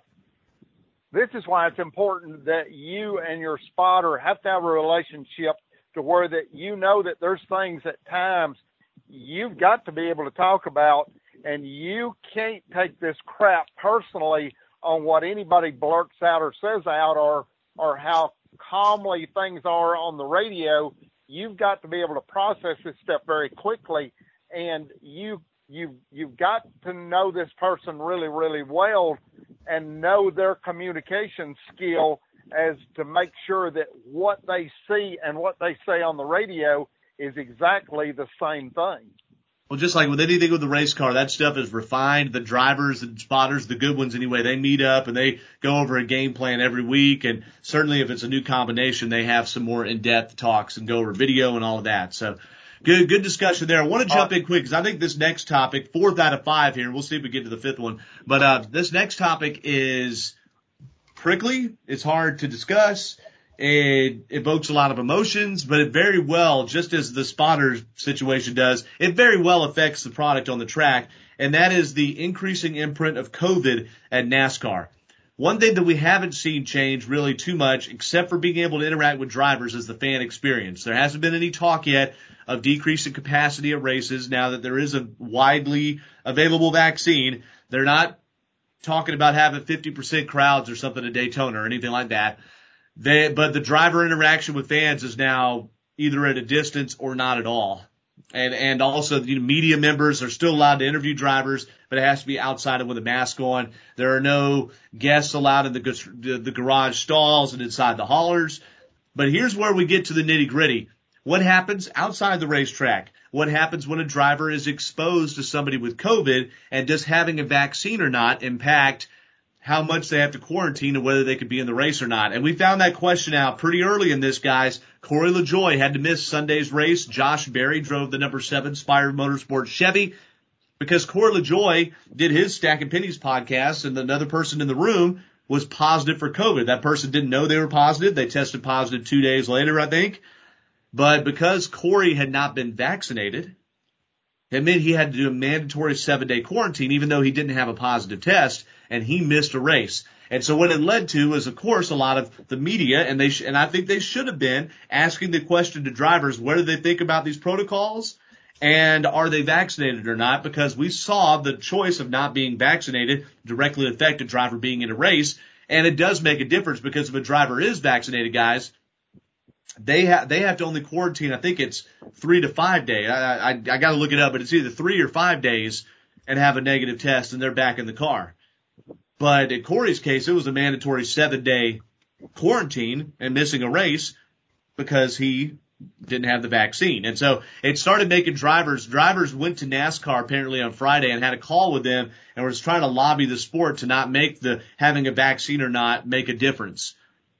this is why it's important that you and your spotter have to have a relationship to where that you know that there's things at times you've got to be able to talk about, and you can't take this crap personally on what anybody blurts out or says out, or or how calmly things are on the radio. You've got to be able to process this stuff very quickly, and you you you've got to know this person really, really well and know their communication skill as to make sure that what they see and what they say on the radio is exactly the same thing. Well, just like with anything with the race car, that stuff is refined. The drivers and spotters, the good ones anyway, they meet up and they go over a game plan every week. And certainly if it's a new combination, they have some more in-depth talks and go over video and all of that. So good, good discussion there. I want to jump in quick because I think this next topic, fourth out of five here, we'll see if we get to the fifth one. But, uh, this next topic is prickly. It's hard to discuss. It evokes a lot of emotions, but it very well, just as the spotter situation does, it very well affects the product on the track, and that is the increasing imprint of COVID at NASCAR. One thing that we haven't seen change really too much, except for being able to interact with drivers, is the fan experience. There hasn't been any talk yet of decreasing capacity at races now that there is a widely available vaccine. They're not talking about having fifty percent crowds or something at Daytona or anything like that. They, but the driver interaction with fans is now either at a distance or not at all. And, and also the media members are still allowed to interview drivers, but it has to be outside of with a mask on. There are no guests allowed in the, the, the garage stalls and inside the haulers. But here's where we get to the nitty gritty. What happens outside the racetrack? What happens when a driver is exposed to somebody with COVID, and does having a vaccine or not impact how much they have to quarantine and whether they could be in the race or not? And we found that question out pretty early in this, guys. Corey LaJoie had to miss Sunday's race. Josh Berry drove the number seven Spire Motorsports Chevy because Corey LaJoie did his Stacking Pennies podcast, and another person in the room was positive for COVID. That person didn't know they were positive. They tested positive two days later, I think. But because Corey had not been vaccinated, it meant he had to do a mandatory seven-day quarantine, even though he didn't have a positive test, and he missed a race. And so what it led to was, of course, a lot of the media, and they sh- and I think they should have been asking the question to drivers, what do they think about these protocols, and are they vaccinated or not? Because we saw the choice of not being vaccinated directly affect a driver being in a race, and it does make a difference because if a driver is vaccinated, guys, They have, they have to only quarantine, I think it's three to five days. I, I, I gotta look it up, but it's either three or five days and have a negative test and they're back in the car. But in Corey's case, it was a mandatory seven day quarantine and missing a race because he didn't have the vaccine. And so it started making drivers, drivers went to NASCAR apparently on Friday and had a call with them and was trying to lobby the sport to not make the having a vaccine or not make a difference.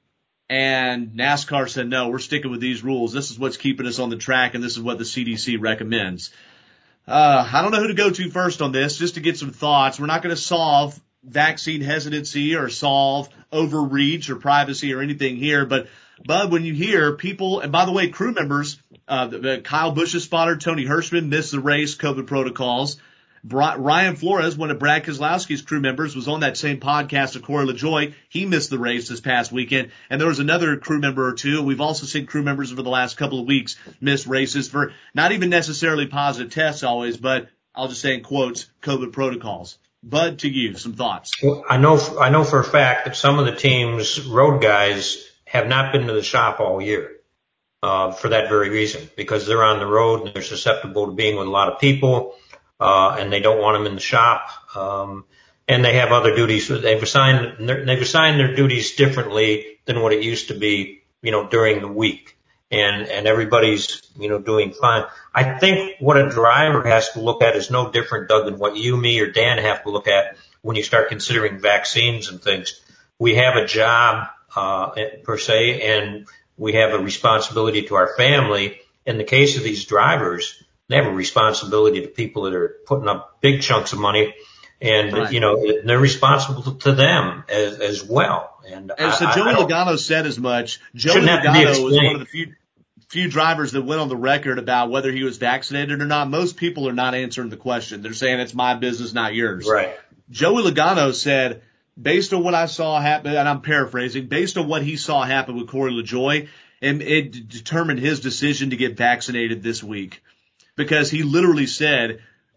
And NASCAR said, no, we're sticking with these rules. This is what's keeping us on the track, and this is what the C D C recommends. Uh, I don't know who to go to first on this, just to get some thoughts. We're not going to solve vaccine hesitancy or solve overreach or privacy or anything here, but Bud, when you hear people, and by the way, crew members, uh, the, the Kyle Busch's spotter, Tony Hirschman, missed the race, COVID protocols. Bri- Ryan Flores, one of Brad Keselowski's crew members, was on that same podcast with Corey LaJoie. He missed the race this past weekend. And there was another crew member or two. We've also seen crew members over the last couple of weeks miss races for not even necessarily positive tests always, but I'll just say in quotes, COVID protocols. Bud, to you, some thoughts. Well, I know, I know for a fact that some of the team's road guys have not been to the shop all year, uh, for that very reason, because they're on the road and they're susceptible to being with a lot of people. Uh, and they don't want them in the shop. Um, and they have other duties. They've assigned, they've assigned their duties differently than what it used to be, you know, during the week. And, and everybody's, you know, doing fine. I think what a driver has to look at is no different, Doug, than what you, me, or Dan have to look at when you start considering vaccines and things. We have a job, uh, per se, and we have a responsibility to our family. In the case of these drivers, they have a responsibility to people that are putting up big chunks of money, and right. you know they're responsible to them as, as well. And, and so I, Joey I Logano said as much. Joey Logano was one of the few few drivers that went on the record about whether he was vaccinated or not. Most people are not answering the question. They're saying it's my business, not yours. Right. Joey Logano said, based on what I saw happen, and I'm paraphrasing, based on what he saw happen with Corey LaJoie, and it determined his decision to get vaccinated this week. Because he literally said,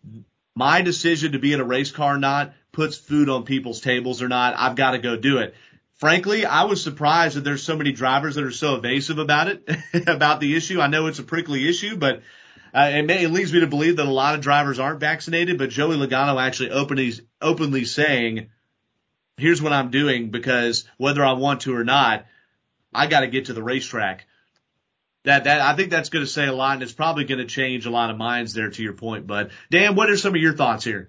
my decision to be in a race car or not puts food on people's tables or not. I've got to go do it. Frankly, I was surprised that there's so many drivers that are so evasive about it, about the issue. I know it's a prickly issue, but uh, it, may, it leads me to believe that a lot of drivers aren't vaccinated. But Joey Logano actually openly, openly saying, here's what I'm doing, because whether I want to or not, I got to get to the racetrack. That, that, I think that's going to say a lot, and it's probably going to change a lot of minds there, to your point, Bud. Dan, what are some of your thoughts here?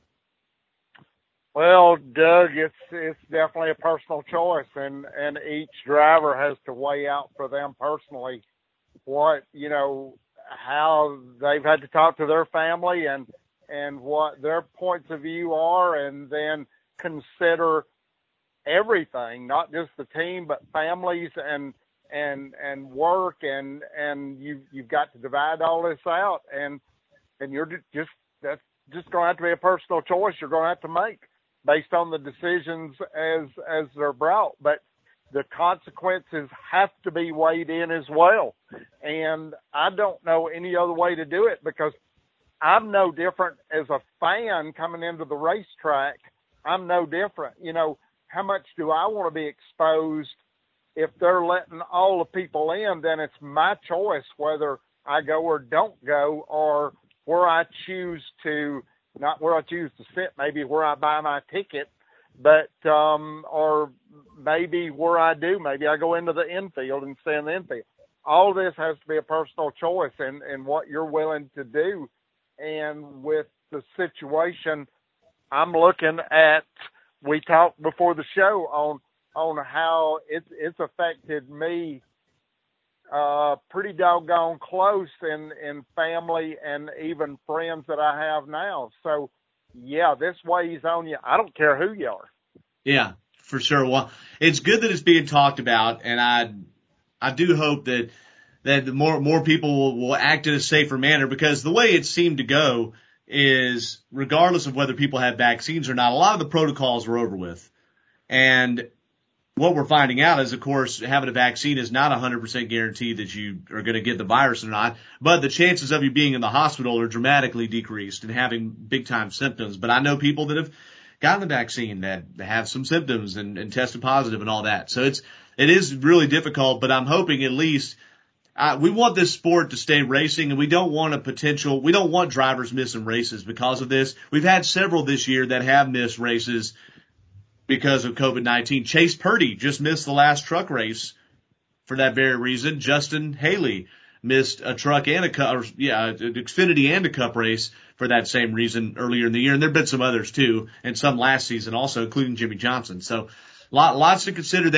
Well, Doug, it's, it's definitely a personal choice, and, and each driver has to weigh out for them personally what, you know, how they've had to talk to their family and, and what their points of view are, and then consider everything, not just the team, but families and, and, and work, and, and you, you've got to divide all this out, and, and you're just, that's just going to have to be a personal choice you're going to have to make based on the decisions as, as they're brought. But the consequences have to be weighed in as well. And I don't know any other way to do it, because I'm no different as a fan coming into the racetrack. I'm no different. You know, how much do I want to be exposed? If they're letting all the people in, then it's my choice whether I go or don't go, or where I choose to, not where I choose to sit, maybe where I buy my ticket, but, um, or maybe where I do, maybe I go into the infield and stay in the infield. All this has to be a personal choice and, and what you're willing to do. And with the situation, I'm looking at, we talked before the show on, on how it's, it's affected me, uh, pretty doggone close in, in family and even friends that I have now. So yeah, this weighs on you. I don't care who you are. Yeah, for sure. Well, it's good that it's being talked about, and I, I do hope that, that the more, more people will, will act in a safer manner, because the way it seemed to go is, regardless of whether people have vaccines or not, a lot of the protocols were over with. And what we're finding out is, of course, having a vaccine is not one hundred percent guaranteed that you are going to get the virus or not, but the chances of you being in the hospital are dramatically decreased and having big-time symptoms. But I know people that have gotten the vaccine that have some symptoms and, and tested positive and all that. So it's, it is really difficult, but I'm hoping at least uh, we want this sport to stay racing, and we don't want a potential, we don't want drivers missing races because of this. We've had several this year that have missed races because of COVID nineteen. Chase Purdy just missed the last truck race for that very reason. Justin Haley missed a truck and a cup, or, yeah, an Xfinity and a cup race for that same reason earlier in the year. And there have been some others too, and some last season also, including Jimmy Johnson. So lot, lots to consider there.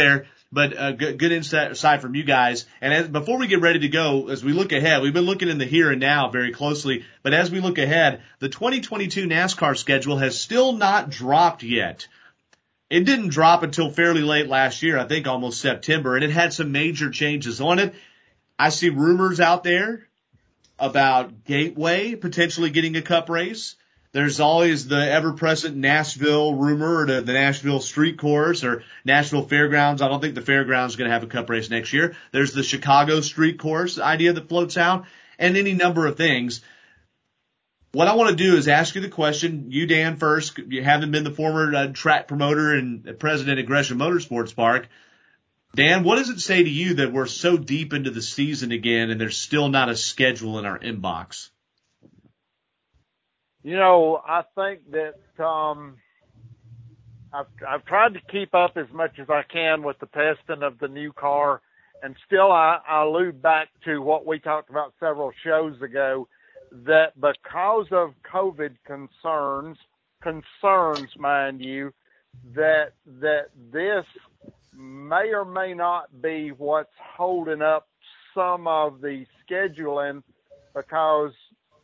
but uh, good, good insight from you guys. And as, before we get ready to go, as we look ahead, we've been looking in the here and now very closely, but as we look ahead, the twenty twenty-two NASCAR schedule has still not dropped yet. It didn't drop until fairly late last year, I think almost September, and it had some major changes on it. I see rumors out there about Gateway potentially getting a cup race. There's always the ever-present Nashville rumor, or the, the Nashville Street Course or Nashville Fairgrounds. I don't think the Fairgrounds is going to have a cup race next year. There's the Chicago Street Course idea that floats out, and any number of things. What I want to do is ask you the question, you, Dan, first. You haven't been the former uh, track promoter and president at Gresham Motorsports Park. Dan, what does it say to you that we're so deep into the season again and there's still not a schedule in our inbox? You know, I think that um, I've, I've tried to keep up as much as I can with the testing of the new car, and still I, I allude back to what we talked about several shows ago, that because of COVID concerns, concerns, mind you, that that this may or may not be what's holding up some of the scheduling, because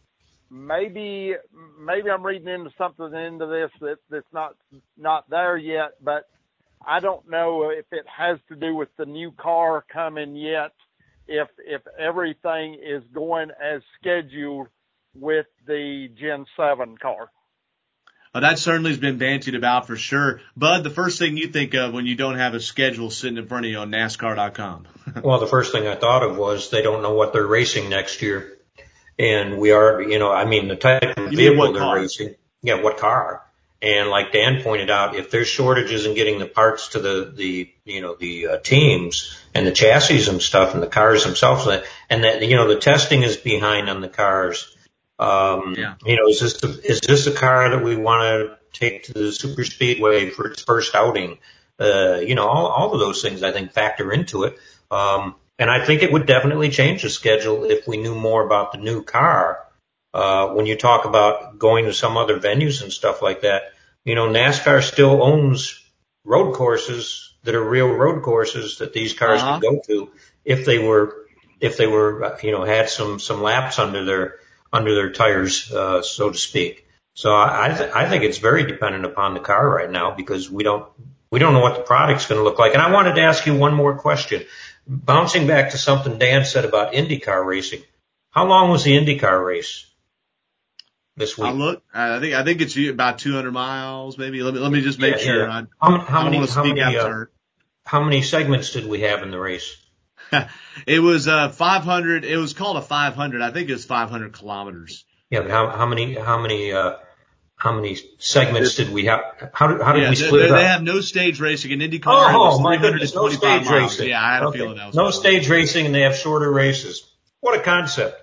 maybe maybe I'm reading into something into this that, that's not not there yet, but I don't know if it has to do with the new car coming yet, if if everything is going as scheduled with the Gen seven car. Uh, that certainly has been bantied about for sure. Bud, the first thing you think of when you don't have a schedule sitting in front of you on NASCAR dot com? Well, the first thing I thought of was they don't know what they're racing next year. And we are, you know, I mean, the type of You vehicle they're car? racing. Yeah, what car? And like Dan pointed out, if there's shortages in getting the parts to the, the, you know, the uh, teams and the chassis and stuff and the cars themselves, and that, you know, the testing is behind on the cars. Um, yeah. You know, is this, the, is this a car that we want to take to the super speedway for its first outing? Uh, you know, all, all of those things I think factor into it. Um, and I think it would definitely change the schedule if we knew more about the new car. Uh, when you talk about going to some other venues and stuff like that, you know, NASCAR still owns road courses that are real road courses that these cars uh-huh. could go to if they were, if they were, you know, had some, some laps under their, under their tires, uh, so to speak. So I, th- I think it's very dependent upon the car right now, because we don't, we don't know what the product's going to look like. And I wanted to ask you one more question. Bouncing back to something Dan said about IndyCar racing. How long was the IndyCar race this week? I look, I think, I think it's about two hundred miles, maybe. Let me, let me just make yeah, sure. Yeah. I, how, how I don't many, want to how speak many, out of uh, turn. How many segments did we have in the race? It was, uh, five hundred. It was called a five hundred. I think it's five hundred kilometers. Yeah, but how, how many, how many, uh, how many segments did we have? How did, how did yeah, we they, split it up? They have no stage racing in IndyCar. Oh, it was my goodness, no stage miles. racing. Yeah, I had a okay. feeling that was no stage racing, and they have shorter races. What a concept!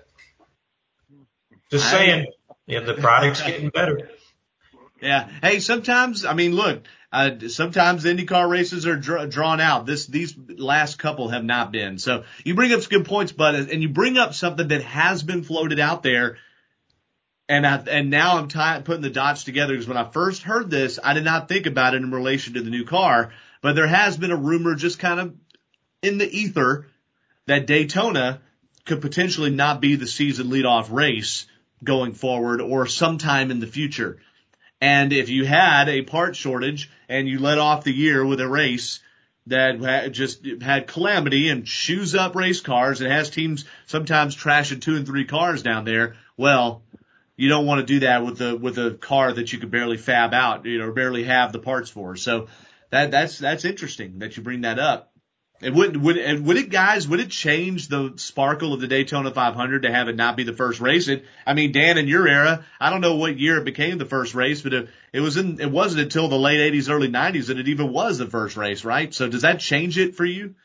Just I, saying, yeah, the product's getting better. Yeah. Hey, sometimes, I mean, look, uh, sometimes the IndyCar races are dr- drawn out. This, these last couple have not been. So you bring up some good points, Bud, and you bring up something that has been floated out there. And I, and now I'm ty- putting the dots together, because when I first heard this, I did not think about it in relation to the new car, but there has been a rumor just kind of in the ether that Daytona could potentially not be the season leadoff race going forward or sometime in the future. And if you had a part shortage and you let off the year with a race that had just had calamity and shoes up race cars and has teams sometimes trashing two and three cars down there, well, you don't want to do that with a with a car that you could barely fab out, you know, barely have the parts for. So that that's that's interesting that you bring that up. It would would and would it guys would it change the sparkle of the Daytona five hundred to have it not be the first race? It, I mean, Dan, in your era, I don't know what year it became the first race, but it, it was in it wasn't until the late eighties, early nineties that it even was the first race, right? So does that change it for you?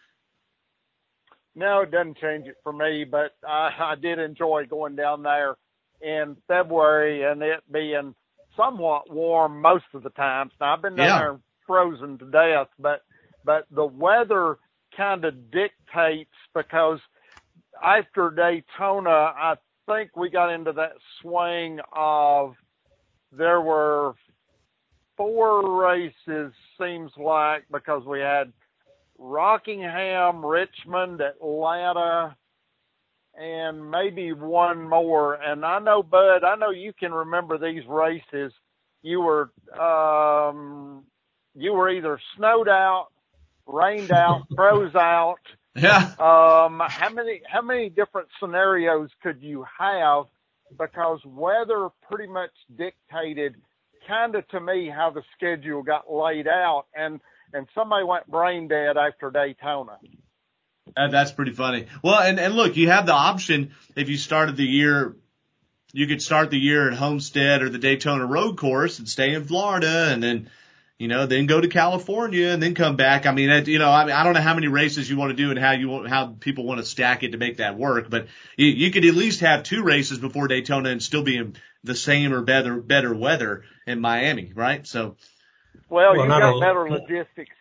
No, it doesn't change it for me, but I, I did enjoy going down there in February and it being somewhat warm most of the times. Now I've been down Yeah. there frozen to death, but but the weather kind of dictates, because after Daytona, I think we got into that swing of there were four races, seems like, because we had Rockingham, Richmond, Atlanta, and maybe one more. And I know, Bud, I know you can remember these races. You were, um, you were either snowed out, rained out, froze out. Yeah. Um, how many, how many different scenarios could you have? Because weather pretty much dictated kind of to me how the schedule got laid out. And, and somebody went brain dead after Daytona. Uh, that's pretty funny. Well, and, and look, you have the option if you started the year, you could start the year at Homestead or the Daytona Road Course and stay in Florida and then, you know, then go to California and then come back. I mean, you know, I mean, I don't know how many races you want to do and how you want, how people want to stack it to make that work, but you, you could at least have two races before Daytona and still be in the same or better, better weather in Miami, right? So. Well, well you got only, better logistics.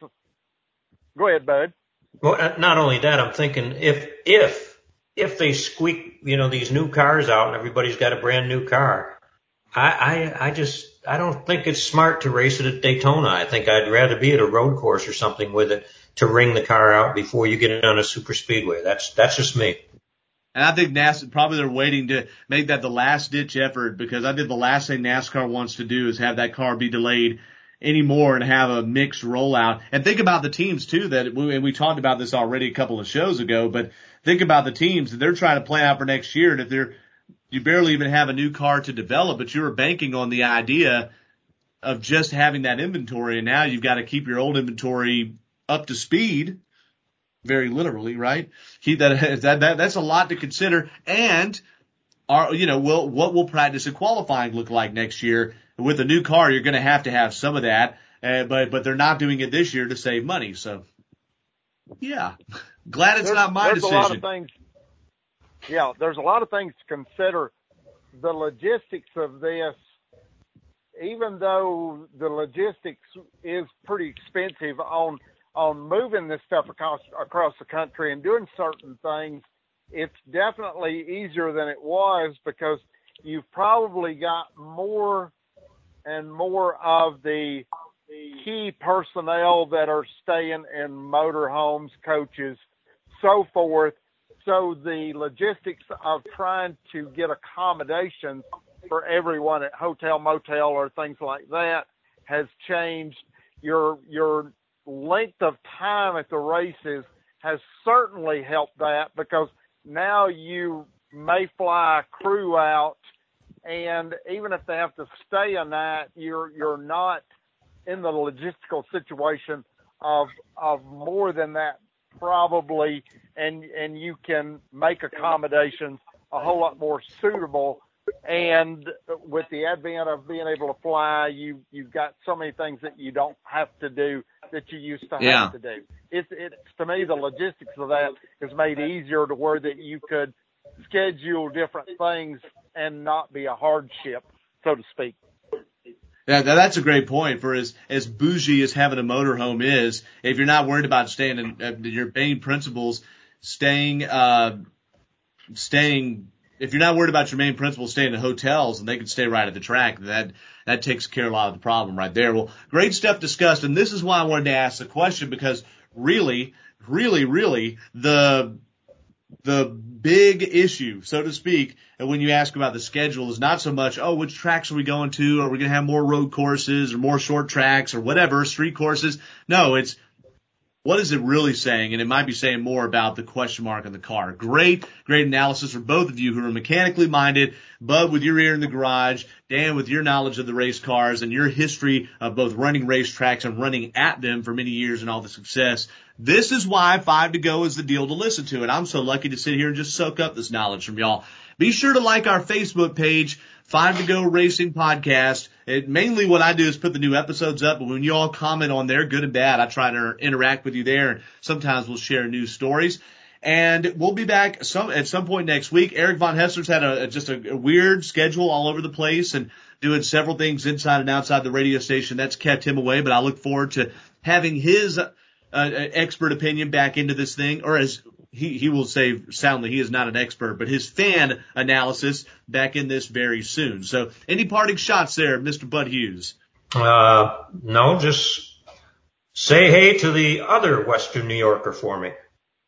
Go ahead, Bud. Well, not only that, I'm thinking if, if, if they squeak, you know, these new cars out and everybody's got a brand new car, I, I, I just, I don't think it's smart to race it at Daytona. I think I'd rather be at a road course or something with it to ring the car out before you get it on a super speedway. That's, that's just me. And I think NASCAR, probably they're waiting to make that the last ditch effort because I think the last thing NASCAR wants to do is have that car be delayed anymore and have a mixed rollout. And think about the teams too that, and we talked about this already a couple of shows ago, but think about the teams that they're trying to plan out for next year. And if they're, you barely even have a new car to develop, but you were banking on the idea of just having that inventory. And now you've got to keep your old inventory up to speed, very literally, right? Keep that, that, that that's a lot to consider. And are, you know, will, what will practice and qualifying look like next year? With a new car, you're going to have to have some of that, uh, but, but they're not doing it this year to save money. So yeah, glad it's there's, not my there's decision. A lot of things, yeah, there's a lot of things to consider. The logistics of this, even though the logistics is pretty expensive on, on moving this stuff across, across the country and doing certain things, it's definitely easier than it was because you've probably got more and more of the key personnel that are staying in motorhomes, coaches, so forth. So the logistics of trying to get accommodations for everyone at hotel, motel, or things like that has changed. Your, your length of time at the races has certainly helped that because now you may fly a crew out, and even if they have to stay a night, you're you're not in the logistical situation of of more than that probably, and and you can make accommodations a whole lot more suitable. And with the advent of being able to fly, you you've got so many things that you don't have to do that you used to have yeah. to do. It's it's to me the logistics of that is made easier to where that you could schedule different things and not be a hardship, so to speak. Yeah, that's a great point. For as, as bougie as having a motorhome is, if you're not worried about staying in uh, your main principles, staying, uh, staying, if you're not worried about your main principles, staying in hotels and they can stay right at the track, that, that takes care of a lot of the problem right there. Well, great stuff discussed. And this is why I wanted to ask the question because really, really, really the, the big issue, so to speak, when you ask about the schedule is not so much, oh, which tracks are we going to? Are we going to have more road courses or more short tracks or whatever, street courses? No, it's what is it really saying? And it might be saying more about the question mark on the car. Great, great analysis for both of you who are mechanically minded. Bud, with your ear in the garage. Dan, with your knowledge of the race cars and your history of both running racetracks and running at them for many years and all the success. This is why Five to Go is the deal to listen to. And I'm so lucky to sit here and just soak up this knowledge from y'all. Be sure to like our Facebook page, Five to Go Racing Podcast. It, mainly what I do is put the new episodes up, but when you all comment on there, good and bad, I try to interact with you there, and sometimes we'll share news stories. And we'll be back some at some point next week. Eric Von Hessler's had a, just a, a weird schedule all over the place and doing several things inside and outside the radio station. That's kept him away, but I look forward to having his uh, expert opinion back into this thing, or as he, he will say soundly, he is not an expert, but his fan analysis back in this very soon. So any parting shots there, Mister Bud Hughes? Uh, no, just Say hey to the other Western New Yorker for me.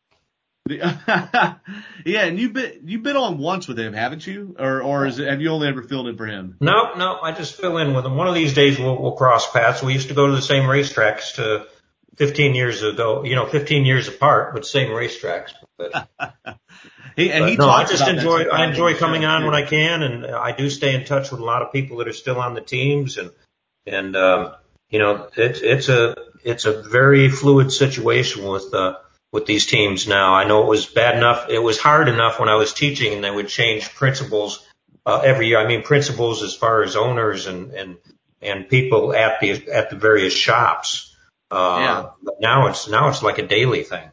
Yeah, and you've been you've been on once with him, haven't you? Or or is it, have you only ever filled in for him? No, no, I just fill in with him. One of these days we'll, we'll cross paths. We used to go to the same racetracks to fifteen years ago, you know, fifteen years apart, but same racetracks. But, he, and but he no, I talks just about enjoy, that I enjoy coming on too. when I can, and I do stay in touch with a lot of people that are still on the teams, and, and, um, you know, it's, it's a, it's a very fluid situation with, uh, with these teams now. I know it was bad enough, it was hard enough when I was teaching and they would change principals, uh, every year. I mean, principals as far as owners and, and, and people at the, at the various shops. Uh, yeah. But now it's, now it's like a daily thing.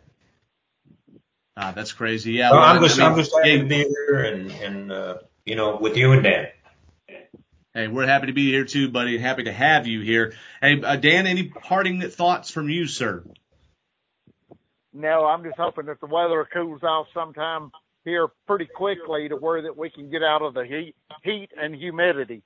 Ah, that's crazy. Yeah. Well, Well, I'm just, I mean, I'm just happy hey, to be here and, and, uh, you know, with you and Dan. hey, we're happy to be here too, buddy, and happy to have you here. Hey, uh, Dan, any parting thoughts from you, sir? No, I'm just hoping that the weather cools off sometime here pretty quickly to where that we can get out of the heat, heat and humidity.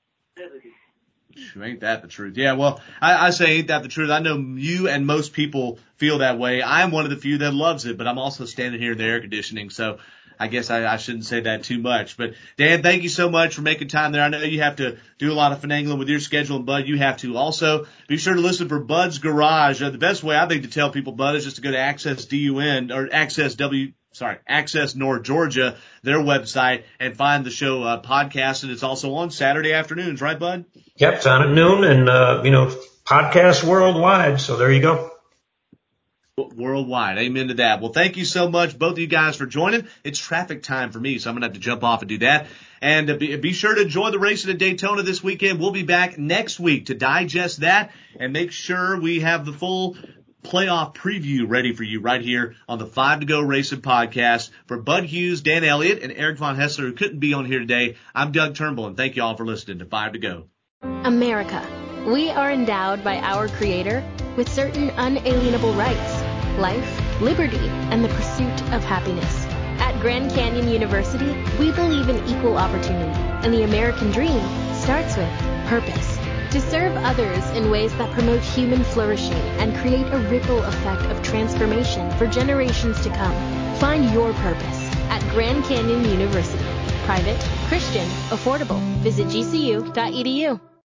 Ain't that the truth? Yeah, well, I, I say ain't that the truth. I know you and most people feel that way. I'm one of the few that loves it, but I'm also standing here in the air conditioning, so I guess I, I shouldn't say that too much. But Dan, thank you so much for making time there. I know you have to do a lot of finagling with your schedule, and Bud, you have to also. Be sure to listen for Bud's Garage. Uh, the best way I think to tell people, Bud, is just to go to Access D U N or Access W. Sorry, Access North Georgia, their website, and find the show uh, podcast. And it's also on Saturday afternoons, right, Bud? Yep, it's on at noon, and, uh, you know, podcasts worldwide. So there you go. Worldwide. Amen to that. Well, thank you so much, both of you guys, for joining. It's traffic time for me, so I'm going to have to jump off and do that. And uh, be, be sure to enjoy the racing at Daytona this weekend. We'll be back next week to digest that and make sure we have the full playoff preview ready for you right here on the Five to Go Racing podcast. For Bud Hughes, Dan Elliott, and Eric Von Hessler, who couldn't be on here today, I'm Doug Turnbull, and thank you all for listening to Five to Go. America. We are endowed by our Creator with certain unalienable rights: life, liberty, and the pursuit of happiness. At Grand Canyon University, we believe in equal opportunity, and the American dream starts with purpose. To serve others in ways that promote human flourishing and create a ripple effect of transformation for generations to come. Find your purpose at Grand Canyon University. Private, Christian, affordable. Visit G C U dot E D U.